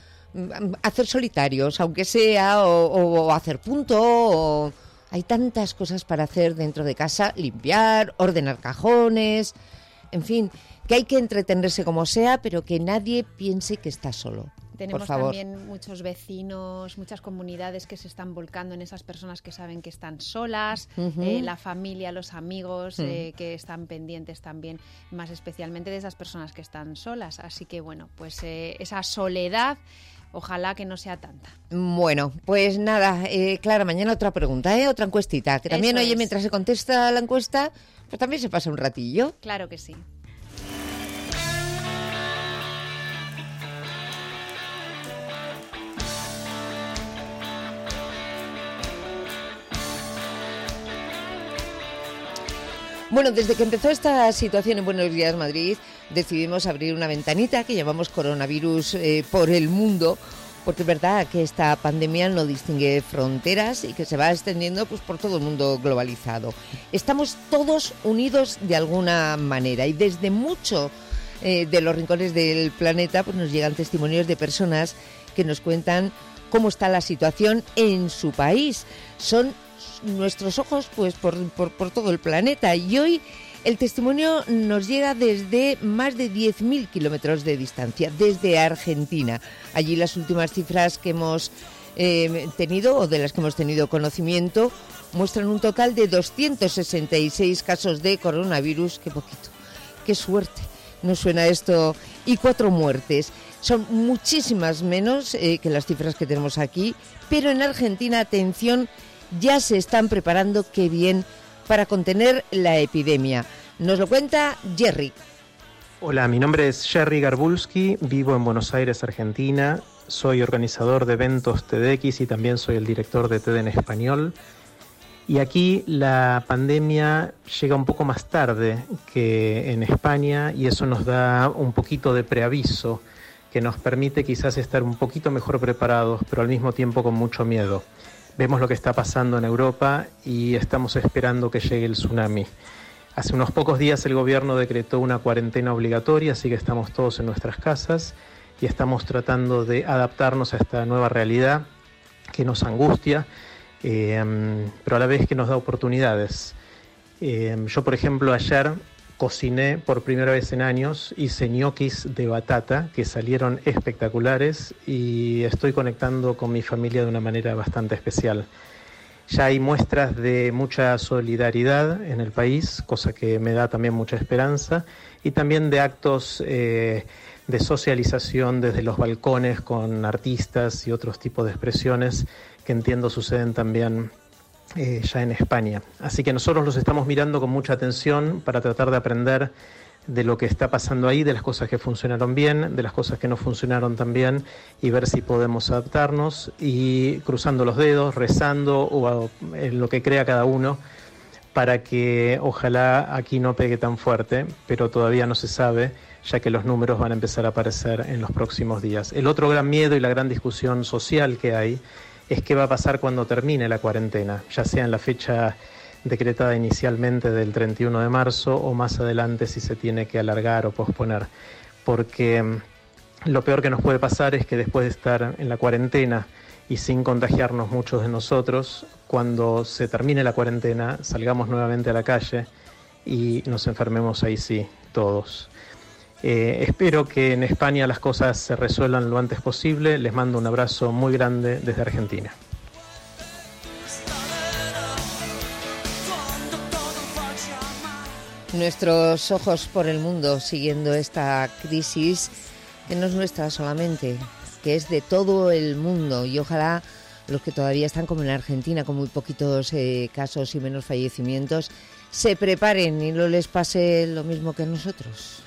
a hacer solitarios, aunque sea, o, o, o hacer punto? O... Hay tantas cosas para hacer dentro de casa, limpiar, ordenar cajones, en fin, que hay que entretenerse como sea, pero que nadie piense que está solo. Tenemos por favor. También muchos vecinos, muchas comunidades que se están volcando en esas personas que saben que están solas, uh-huh. eh, la familia, los amigos uh-huh. eh, que están pendientes también, más especialmente de esas personas que están solas. Así que bueno, pues eh, esa soledad, ojalá que no sea tanta. Bueno, pues nada, eh, Clara, mañana otra pregunta, ¿eh? Otra encuestita, que también, Eso oye, es. Mientras se contesta la encuesta, pues también se pasa un ratillo. Claro que sí. Bueno, desde que empezó esta situación en Buenos Días Madrid, decidimos abrir una ventanita que llamamos coronavirus eh, por el mundo, porque es verdad que esta pandemia no distingue fronteras y que se va extendiendo pues por todo el mundo globalizado. Estamos todos unidos de alguna manera y desde mucho eh, de los rincones del planeta, pues nos llegan testimonios de personas que nos cuentan cómo está la situación en su país. Son nuestros ojos pues por, por, por todo el planeta, y hoy el testimonio nos llega desde más de diez mil kilómetros de distancia, desde Argentina. Allí las últimas cifras que hemos eh, tenido, o de las que hemos tenido conocimiento, muestran un total de doscientos sesenta y seis casos de coronavirus. Qué poquito, qué suerte nos suena esto, y cuatro muertes. Son muchísimas menos eh, que las cifras que tenemos aquí, pero en Argentina, atención, ya se están preparando, qué bien, para contener la epidemia. Nos lo cuenta Jerry. Hola, mi nombre es Jerry Garbulski, vivo en Buenos Aires, Argentina. Soy organizador de eventos T D X y también soy el director de T D en Español. Y aquí la pandemia llega un poco más tarde que en España, y eso nos da un poquito de preaviso que nos permite quizás estar un poquito mejor preparados, pero al mismo tiempo con mucho miedo. Vemos lo que está pasando en Europa y estamos esperando que llegue el tsunami. Hace unos pocos días el gobierno decretó una cuarentena obligatoria, así que estamos todos en nuestras casas y estamos tratando de adaptarnos a esta nueva realidad que nos angustia, eh, pero a la vez que nos da oportunidades. Eh, yo, por ejemplo, ayer cociné por primera vez en años, hice ñoquis de batata que salieron espectaculares y estoy conectando con mi familia de una manera bastante especial. Ya hay muestras de mucha solidaridad en el país, cosa que me da también mucha esperanza, y también de actos eh, de socialización desde los balcones con artistas y otros tipos de expresiones que entiendo suceden también Eh, ya en España. Así que nosotros los estamos mirando con mucha atención para tratar de aprender de lo que está pasando ahí, de las cosas que funcionaron bien, de las cosas que no funcionaron tan bien, y ver si podemos adaptarnos, y cruzando los dedos, rezando o en lo que crea cada uno, para que ojalá aquí no pegue tan fuerte, pero todavía no se sabe, ya que los números van a empezar a aparecer en los próximos días. El otro gran miedo y la gran discusión social que hay es qué va a pasar cuando termine la cuarentena, ya sea en la fecha decretada inicialmente del treinta y uno de marzo o más adelante si se tiene que alargar o posponer. Porque lo peor que nos puede pasar es que después de estar en la cuarentena y sin contagiarnos muchos de nosotros, cuando se termine la cuarentena salgamos nuevamente a la calle y nos enfermemos ahí sí, todos. Eh, espero que en España las cosas se resuelvan lo antes posible. Les mando un abrazo muy grande desde Argentina. Nuestros ojos por el mundo siguiendo esta crisis, que no es nuestra solamente, que es de todo el mundo, y ojalá los que todavía están como en Argentina con muy poquitos eh, casos y menos fallecimientos se preparen y no les pase lo mismo que a nosotros.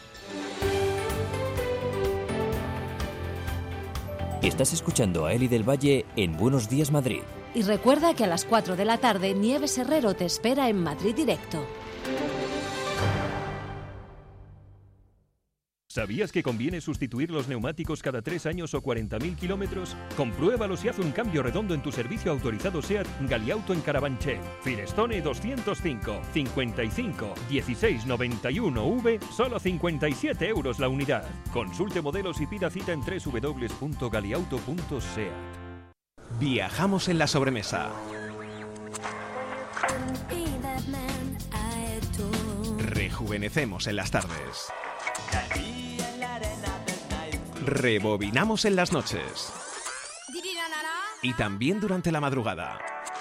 Estás escuchando a Eli del Valle en Buenos Días Madrid. Y recuerda que a las cuatro de la tarde Nieves Herrero te espera en Madrid Directo. ¿Sabías que conviene sustituir los neumáticos cada tres años o cuarenta mil kilómetros? Compruébalos y haz un cambio redondo en tu servicio autorizado SEAT Galiauto en Carabanchel. Firestone doscientos cinco, cincuenta y cinco, dieciséis noventa y uno V, solo cincuenta y siete euros la unidad. Consulte modelos y pida cita en doble u doble u doble u punto galiauto punto seat. Viajamos en la sobremesa. Rejuvenecemos en las tardes. Rebobinamos en las noches. Y también durante la madrugada.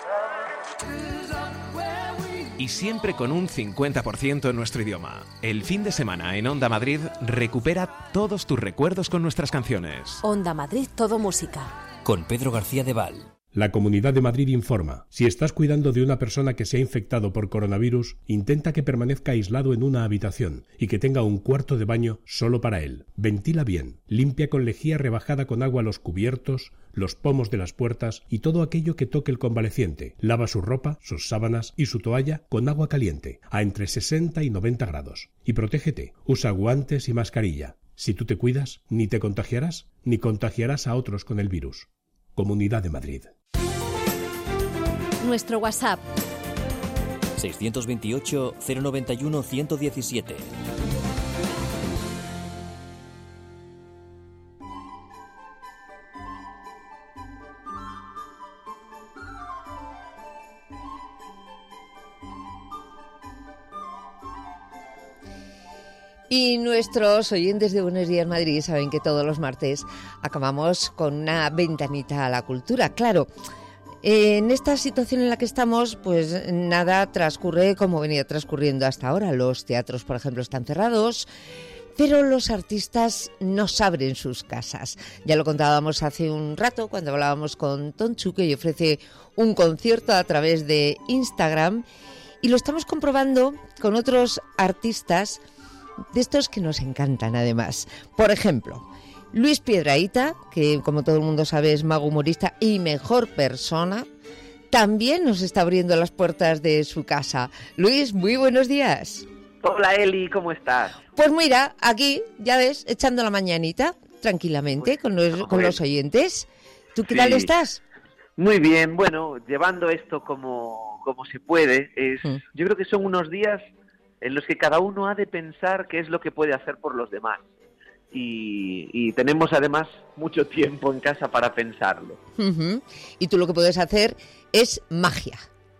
Y siempre con un cincuenta por ciento en nuestro idioma. El fin de semana en Onda Madrid recupera todos tus recuerdos con nuestras canciones. Onda Madrid, todo música. Con Pedro García de Val. La Comunidad de Madrid informa. Si estás cuidando de una persona que se ha infectado por coronavirus, intenta que permanezca aislado en una habitación y que tenga un cuarto de baño solo para él. Ventila bien, limpia con lejía rebajada con agua los cubiertos, los pomos de las puertas y todo aquello que toque el convaleciente. Lava su ropa, sus sábanas y su toalla con agua caliente, a entre sesenta y noventa grados. Y protégete, usa guantes y mascarilla. Si tú te cuidas, ni te contagiarás, ni contagiarás a otros con el virus. Comunidad de Madrid. Nuestro WhatsApp seiscientos veintiocho, cero noventa y uno, ciento diecisiete. Y nuestros oyentes de Buenos Días Madrid saben que todos los martes acabamos con una ventanita a la cultura. Claro, en esta situación en la que estamos, pues nada transcurre como venía transcurriendo hasta ahora. Los teatros, por ejemplo, están cerrados, pero los artistas nos abren sus casas. Ya lo contábamos hace un rato cuando hablábamos con Tonchu, que ofrece un concierto a través de Instagram, y lo estamos comprobando con otros artistas de estos que nos encantan además. Por ejemplo, Luis Piedrahita, que como todo el mundo sabe es mago, humorista y mejor persona, también nos está abriendo las puertas de su casa. Luis, muy buenos días. Hola Eli, ¿cómo estás? Pues mira, aquí, ya ves, echando la mañanita, tranquilamente, con los, con los oyentes. ¿Tú qué sí. tal estás? Muy bien, bueno, llevando esto como, como se puede. Es, mm. Yo creo que son unos días en los que cada uno ha de pensar qué es lo que puede hacer por los demás. Y, y tenemos además mucho tiempo en casa para pensarlo. Uh-huh. Y tú lo que puedes hacer es magia.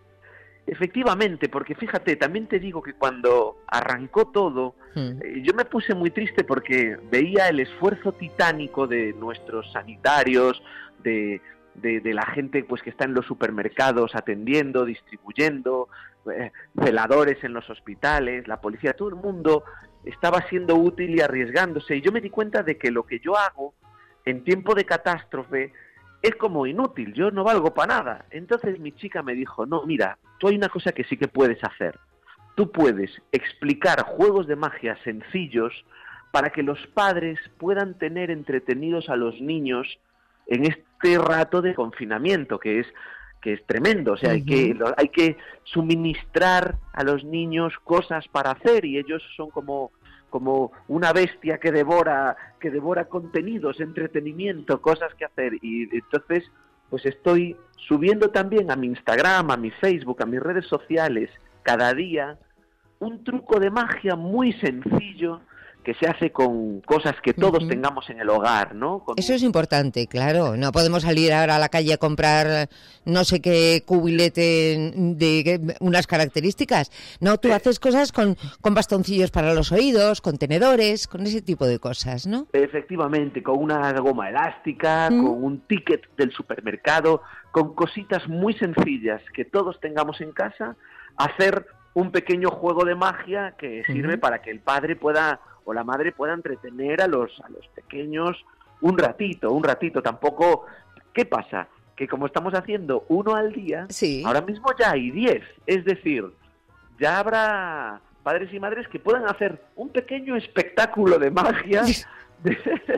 Efectivamente, porque fíjate, también te digo que cuando arrancó todo, uh-huh. eh, yo me puse muy triste porque veía el esfuerzo titánico de nuestros sanitarios, de... De, de la gente pues que está en los supermercados atendiendo, distribuyendo, eh, celadores en los hospitales, la policía, todo el mundo estaba siendo útil y arriesgándose, y yo me di cuenta de que lo que yo hago en tiempo de catástrofe es como inútil, yo no valgo para nada. Entonces mi chica me dijo, no, mira, tú hay una cosa que sí que puedes hacer, tú puedes explicar juegos de magia sencillos para que los padres puedan tener entretenidos a los niños en este rato de confinamiento, que es que es tremendo. O sea, uh-huh. hay que hay que suministrar a los niños cosas para hacer, y ellos son como como una bestia que devora que devora contenidos, entretenimiento, cosas que hacer. Y entonces, pues estoy subiendo también a mi Instagram, a mi Facebook, a mis redes sociales, cada día un truco de magia muy sencillo que se hace con cosas que todos uh-huh. tengamos en el hogar, ¿no? Con... Eso es importante, claro. No podemos salir ahora a la calle a comprar no sé qué cubilete de unas características. No, tú sí. haces cosas con, con bastoncillos para los oídos, con tenedores, con ese tipo de cosas, ¿no? Efectivamente, con una goma elástica, uh-huh. con un ticket del supermercado, con cositas muy sencillas que todos tengamos en casa, hacer un pequeño juego de magia que sirve uh-huh. para que el padre pueda o la madre pueda entretener a los a los pequeños un ratito, un ratito. Tampoco, ¿qué pasa? Que como estamos haciendo uno al día, sí. ahora mismo ya hay diez. Es decir, ya habrá padres y madres que puedan hacer un pequeño espectáculo de magia, de,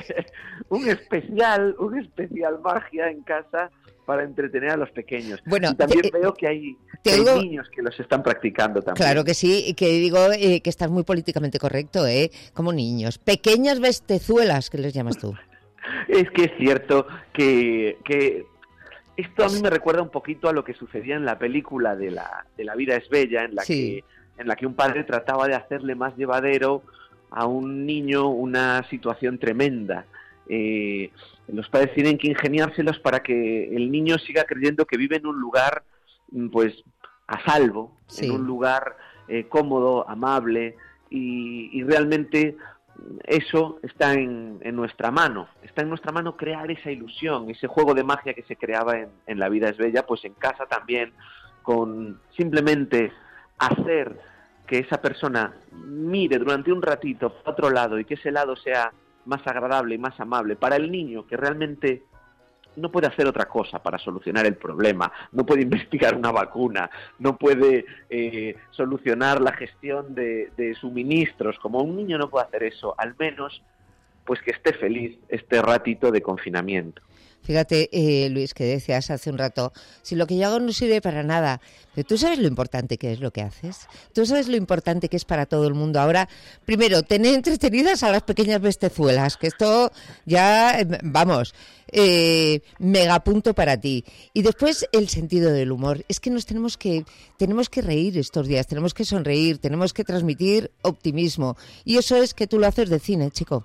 un especial, un especial magia en casa para entretener a los pequeños. Bueno, y también te, veo que hay, que digo, hay niños que los están practicando también. Claro que sí, y que digo eh, que estás muy políticamente correcto, ¿eh? Como niños. Pequeñas bestezuelas, ¿qué les llamas tú? Es que es cierto que, que esto a mí me recuerda un poquito a lo que sucedía en la película de La, de la vida es bella, en la, sí. que, en la que un padre trataba de hacerle más llevadero a un niño una situación tremenda. Eh, los padres tienen que ingeniárselos para que el niño siga creyendo que vive en un lugar pues a salvo, sí. en un lugar eh, cómodo, amable, y, y realmente eso está en, en nuestra mano, está en nuestra mano crear esa ilusión, ese juego de magia que se creaba en, en La vida es bella, pues en casa también, con simplemente hacer que esa persona mire durante un ratito para otro lado y que ese lado sea más agradable y más amable para el niño, que realmente no puede hacer otra cosa para solucionar el problema, no puede investigar una vacuna, no puede eh, solucionar la gestión de, de suministros, como un niño no puede hacer eso, al menos pues que esté feliz este ratito de confinamiento. Fíjate, eh, Luis, que decías hace un rato, si lo que yo hago no sirve para nada, pero tú sabes lo importante que es lo que haces, tú sabes lo importante que es para todo el mundo. Ahora, primero, tener entretenidas a las pequeñas bestezuelas, que esto ya, vamos, eh, megapunto para ti. Y después el sentido del humor. Es que nos tenemos que, tenemos que reír estos días, tenemos que sonreír, tenemos que transmitir optimismo. Y eso es que tú lo haces de cine, chico.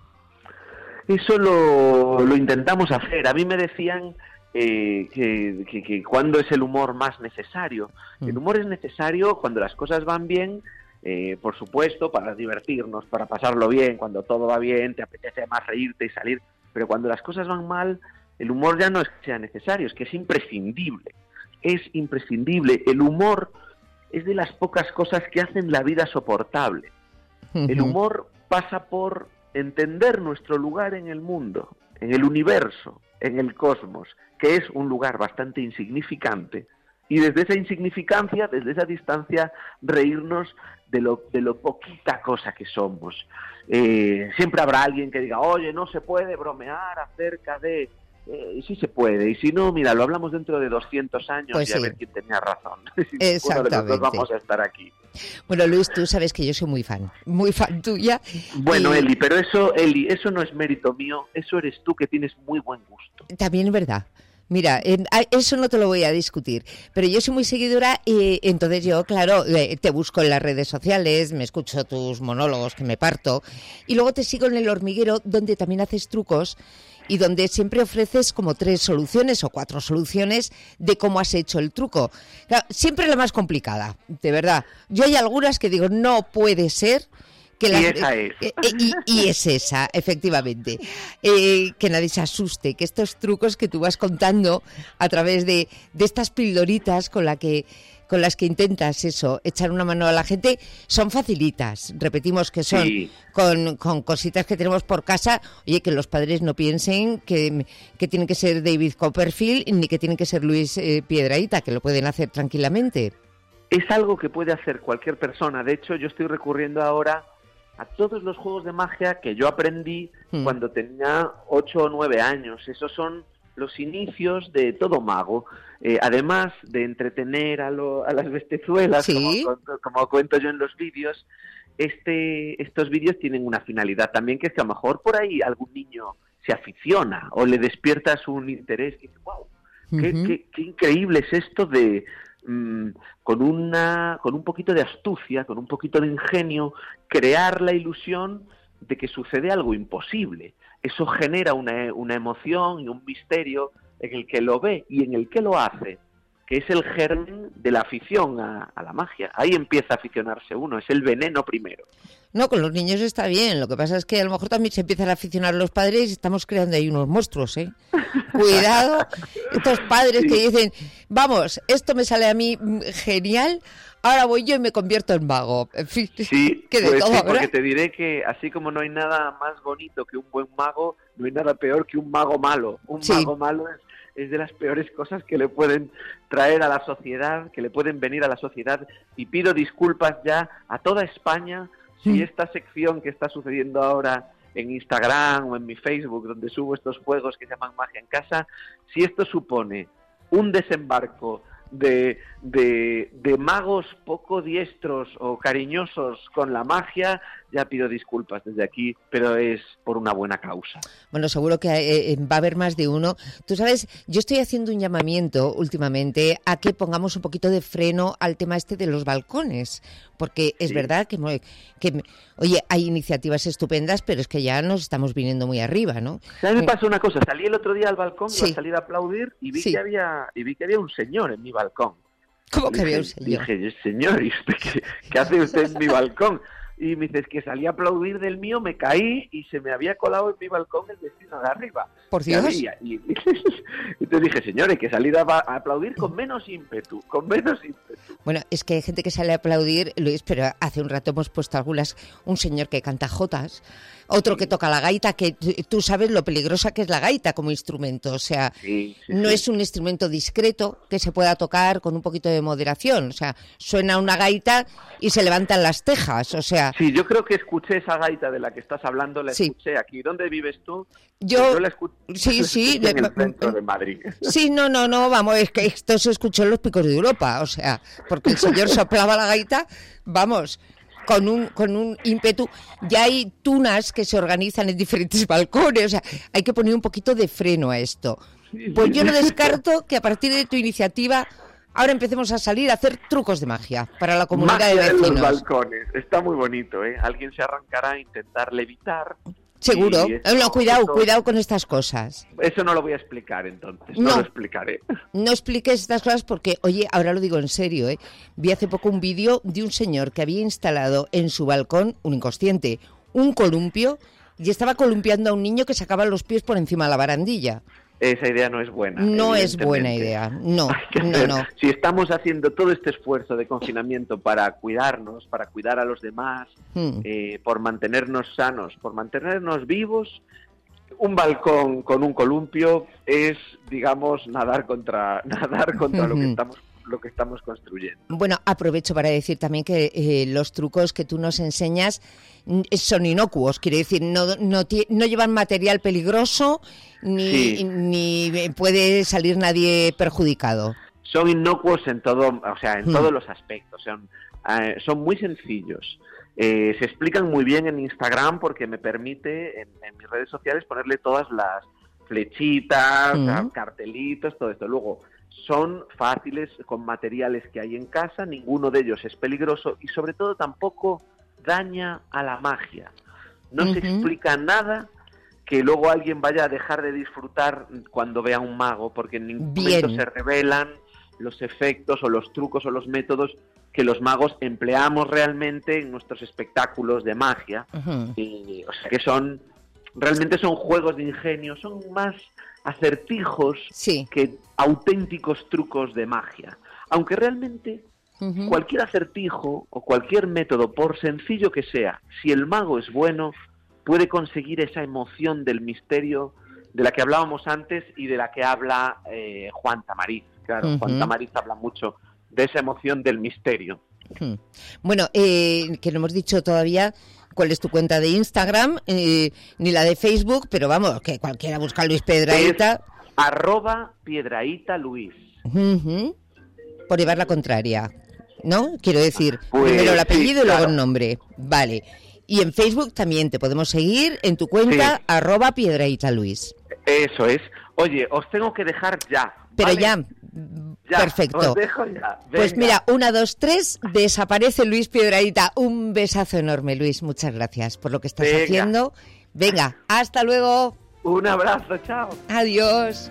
Eso lo, lo intentamos hacer. A mí me decían eh, que, que, que cuándo es el humor más necesario. El humor es necesario cuando las cosas van bien eh, por supuesto, para divertirnos, para pasarlo bien, cuando todo va bien, te apetece más reírte y salir, pero cuando las cosas van mal, el humor ya no es que sea necesario, es que es imprescindible, es imprescindible. El humor es de las pocas cosas que hacen la vida soportable. El humor pasa por entender nuestro lugar en el mundo, en el universo, en el cosmos, que es un lugar bastante insignificante, y desde esa insignificancia, desde esa distancia, reírnos de lo, de lo poquita cosa que somos. Eh, siempre habrá alguien que diga, oye, no se puede bromear acerca de... Eh, sí se puede, y si no, mira, lo hablamos dentro de doscientos años pues y sí. A ver quién tenía razón. Exactamente. Uno de los dos vamos a estar aquí. Bueno, Luis, tú sabes que yo soy muy fan, muy fan tuya. Bueno, y... Eli, pero eso, Eli, eso no es mérito mío, eso eres tú, que tienes muy buen gusto. También es verdad. Mira, eh, eso no te lo voy a discutir, pero yo soy muy seguidora y entonces yo, claro, eh, te busco en las redes sociales, me escucho tus monólogos que me parto, y luego te sigo en El Hormiguero, donde también haces trucos y donde siempre ofreces como tres soluciones o cuatro soluciones de cómo has hecho el truco. Claro, siempre la más complicada, de verdad. Yo hay algunas que digo, no puede ser... Que la, y esa es. Eh, eh, y, y es esa, efectivamente. Eh, que nadie se asuste, que estos trucos que tú vas contando a través de, de estas pildoritas con, la que, con las que intentas eso, echar una mano a la gente, son facilitas. Repetimos que son sí. con, con cositas que tenemos por casa. Oye, que los padres no piensen que, que tienen que ser David Copperfield ni que tienen que ser Luis eh, Piedrahita, que lo pueden hacer tranquilamente. Es algo que puede hacer cualquier persona. De hecho, yo estoy recurriendo ahora a todos los juegos de magia que yo aprendí mm. cuando tenía ocho o nueve años. Esos son los inicios de todo mago. Eh, además de entretener a, lo, a las bestezuelas, ¿sí? como, como cuento yo en los vídeos, este, estos vídeos tienen una finalidad también, que es que a lo mejor por ahí algún niño se aficiona o le despiertas un interés. Y dice, wow, qué, uh-huh. qué, qué increíble es esto de... con una con un poquito de astucia, con un poquito de ingenio, crear la ilusión de que sucede algo imposible. Eso genera una, una emoción y un misterio en el que lo ve y en el que lo hace, que es el germen de la afición a, a la magia. Ahí empieza a aficionarse uno, es el veneno primero. No, con los niños está bien, lo que pasa es que a lo mejor también se empiezan a aficionar los padres y estamos creando ahí unos monstruos, ¿eh? Cuidado, estos padres sí. que dicen, vamos, esto me sale a mí genial, ahora voy yo y me convierto en mago. En fin, sí, que de pues todo, sí, ¿verdad? Porque te diré que así como no hay nada más bonito que un buen mago, no hay nada peor que un mago malo. Un sí. mago malo es... es de las peores cosas que le pueden traer a la sociedad, que le pueden venir a la sociedad, y pido disculpas ya a toda España si esta sección que está sucediendo ahora en Instagram o en mi Facebook, donde subo estos juegos que se llaman Magia en Casa, si esto supone un desembarco de, de, de magos poco diestros o cariñosos con la magia, ya pido disculpas desde aquí, pero es por una buena causa. Bueno, seguro que eh, va a haber más de uno. Tú sabes, yo estoy haciendo un llamamiento últimamente a que pongamos un poquito de freno al tema este de los balcones, porque es sí. verdad que, que, oye, hay iniciativas estupendas, pero es que ya nos estamos viniendo muy arriba, ¿no? A mí me pasó una cosa, salí el otro día al balcón, sí. iba a salir a aplaudir y vi, sí. que había, y vi que había un señor en mi balcón. ¿Cómo que dije, había un señor? Dije, señor, ¿y usted qué, qué hace usted en mi balcón? Y me dices que salí a aplaudir del mío, me caí y se me había colado en mi balcón el vecino de arriba. Por Dios. Y, y, y te dije, señor, hay que salir a, a aplaudir con menos ímpetu, con menos ímpetu. Bueno, es que hay gente que sale a aplaudir, Luis, pero hace un rato hemos puesto algunas, un señor que canta jotas, otro que toca la gaita, que tú sabes lo peligrosa que es la gaita como instrumento, o sea, sí, sí, no sí. es un instrumento discreto que se pueda tocar con un poquito de moderación, o sea, suena una gaita y se levantan las tejas, o sea... Sí, yo creo que escuché esa gaita de la que estás hablando, la sí. escuché aquí. ¿Dónde vives tú? Yo, pues yo la escuché, sí, sí, en el centro de Madrid. Sí, no, no, no, vamos, es que esto se escuchó en los Picos de Europa, o sea, porque el señor soplaba la gaita, vamos... con un con un ímpetu. Ya hay tunas que se organizan en diferentes balcones, o sea, hay que poner un poquito de freno a esto. Pues yo no descarto que a partir de tu iniciativa ahora empecemos a salir a hacer trucos de magia para la comunidad magia de vecinos. En los balcones, está muy bonito, ¿eh? Alguien se arrancará a intentar levitar Seguro. No, cuidado, eso, cuidado con estas cosas. Eso no lo voy a explicar entonces, no, no lo explicaré. No expliques estas cosas porque, oye, ahora lo digo en serio, ¿eh? Vi hace poco un vídeo de un señor que había instalado en su balcón, un inconsciente, un columpio, y estaba columpiando a un niño que sacaba los pies por encima de la barandilla. Esa idea no es buena. No es buena idea, no, no, no. Si estamos haciendo todo este esfuerzo de confinamiento para cuidarnos, para cuidar a los demás, hmm. eh, por mantenernos sanos, por mantenernos vivos, un balcón con un columpio es, digamos, nadar contra, nadar contra hmm. lo que estamos lo que estamos construyendo. Bueno, aprovecho para decir también que eh, los trucos que tú nos enseñas son inocuos, quiere decir, no, no, no llevan material peligroso ni, sí. ni puede salir nadie perjudicado. Son inocuos en todo, o sea, en hmm. todos los aspectos, son, eh, son muy sencillos. Eh, se explican muy bien en Instagram porque me permite en, en mis redes sociales ponerle todas las flechitas, hmm. cartelitos, todo esto. Luego, son fáciles con materiales que hay en casa, ninguno de ellos es peligroso y sobre todo tampoco daña a la magia. No uh-huh. se explica nada que luego alguien vaya a dejar de disfrutar cuando vea un mago, porque en ningún Bien. momento se revelan los efectos o los trucos o los métodos que los magos empleamos realmente en nuestros espectáculos de magia. Uh-huh. Y, o sea que son, realmente son juegos de ingenio, son más acertijos sí. que auténticos trucos de magia. Aunque realmente uh-huh. cualquier acertijo o cualquier método, por sencillo que sea, si el mago es bueno, puede conseguir esa emoción del misterio de la que hablábamos antes y de la que habla eh, Juan Tamariz. Claro, uh-huh. Juan Tamariz habla mucho de esa emoción del misterio. Uh-huh. Bueno, eh, que no hemos dicho todavía cuál es tu cuenta de Instagram, eh, ni la de Facebook, pero vamos, que cualquiera busca Luis Piedrahita. Es arroba Piedrahita Luis. Uh-huh. Por llevar la contraria, ¿no? Quiero decir, pues, primero el apellido sí, y luego claro. el nombre. Vale. Y en Facebook también te podemos seguir en tu cuenta, sí. arroba Piedrahita Luis. Eso es. Oye, os tengo que dejar ya. Pero ¿vale? ya... Ya, perfecto. Os dejo ya. Pues mira, una, dos, tres, desaparece Luis Piedrahita. Un besazo enorme, Luis. Muchas gracias por lo que estás Venga. haciendo. Venga, hasta luego. Un abrazo, chao. Adiós.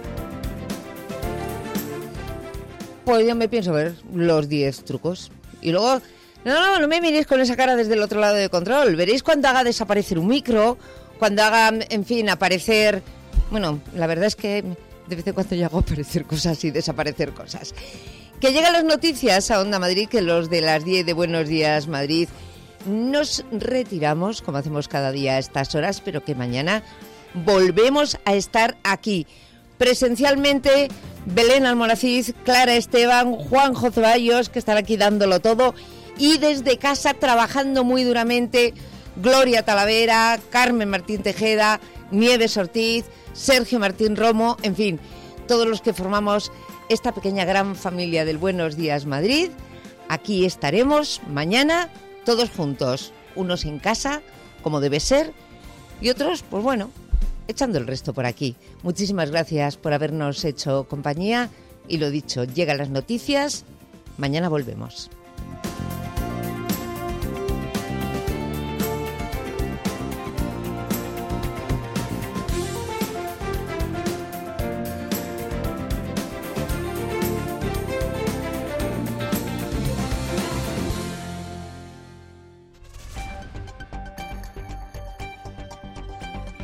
Pues yo me pienso ver los diez trucos. Y luego, no, no, no me miréis con esa cara desde el otro lado del control. Veréis cuando haga desaparecer un micro, cuando haga, en fin, aparecer... Bueno, la verdad es que... de vez en cuando yo hago aparecer cosas y desaparecer cosas. Que llegan las noticias a Onda Madrid, que los de las diez de Buenos Días Madrid nos retiramos, como hacemos cada día a estas horas, pero que mañana volvemos a estar aquí. Presencialmente, Belén Almonacid, Clara Esteban, Juanjo Ceballos, que están aquí dándolo todo, y desde casa trabajando muy duramente, Gloria Talavera, Carmen Martín Tejeda, Nieves Ortiz, Sergio Martín Romo, en fin, todos los que formamos esta pequeña gran familia del Buenos Días Madrid. Aquí estaremos mañana todos juntos, unos en casa, como debe ser, y otros, pues bueno, echando el resto por aquí. Muchísimas gracias por habernos hecho compañía y lo dicho, llegan las noticias, mañana volvemos.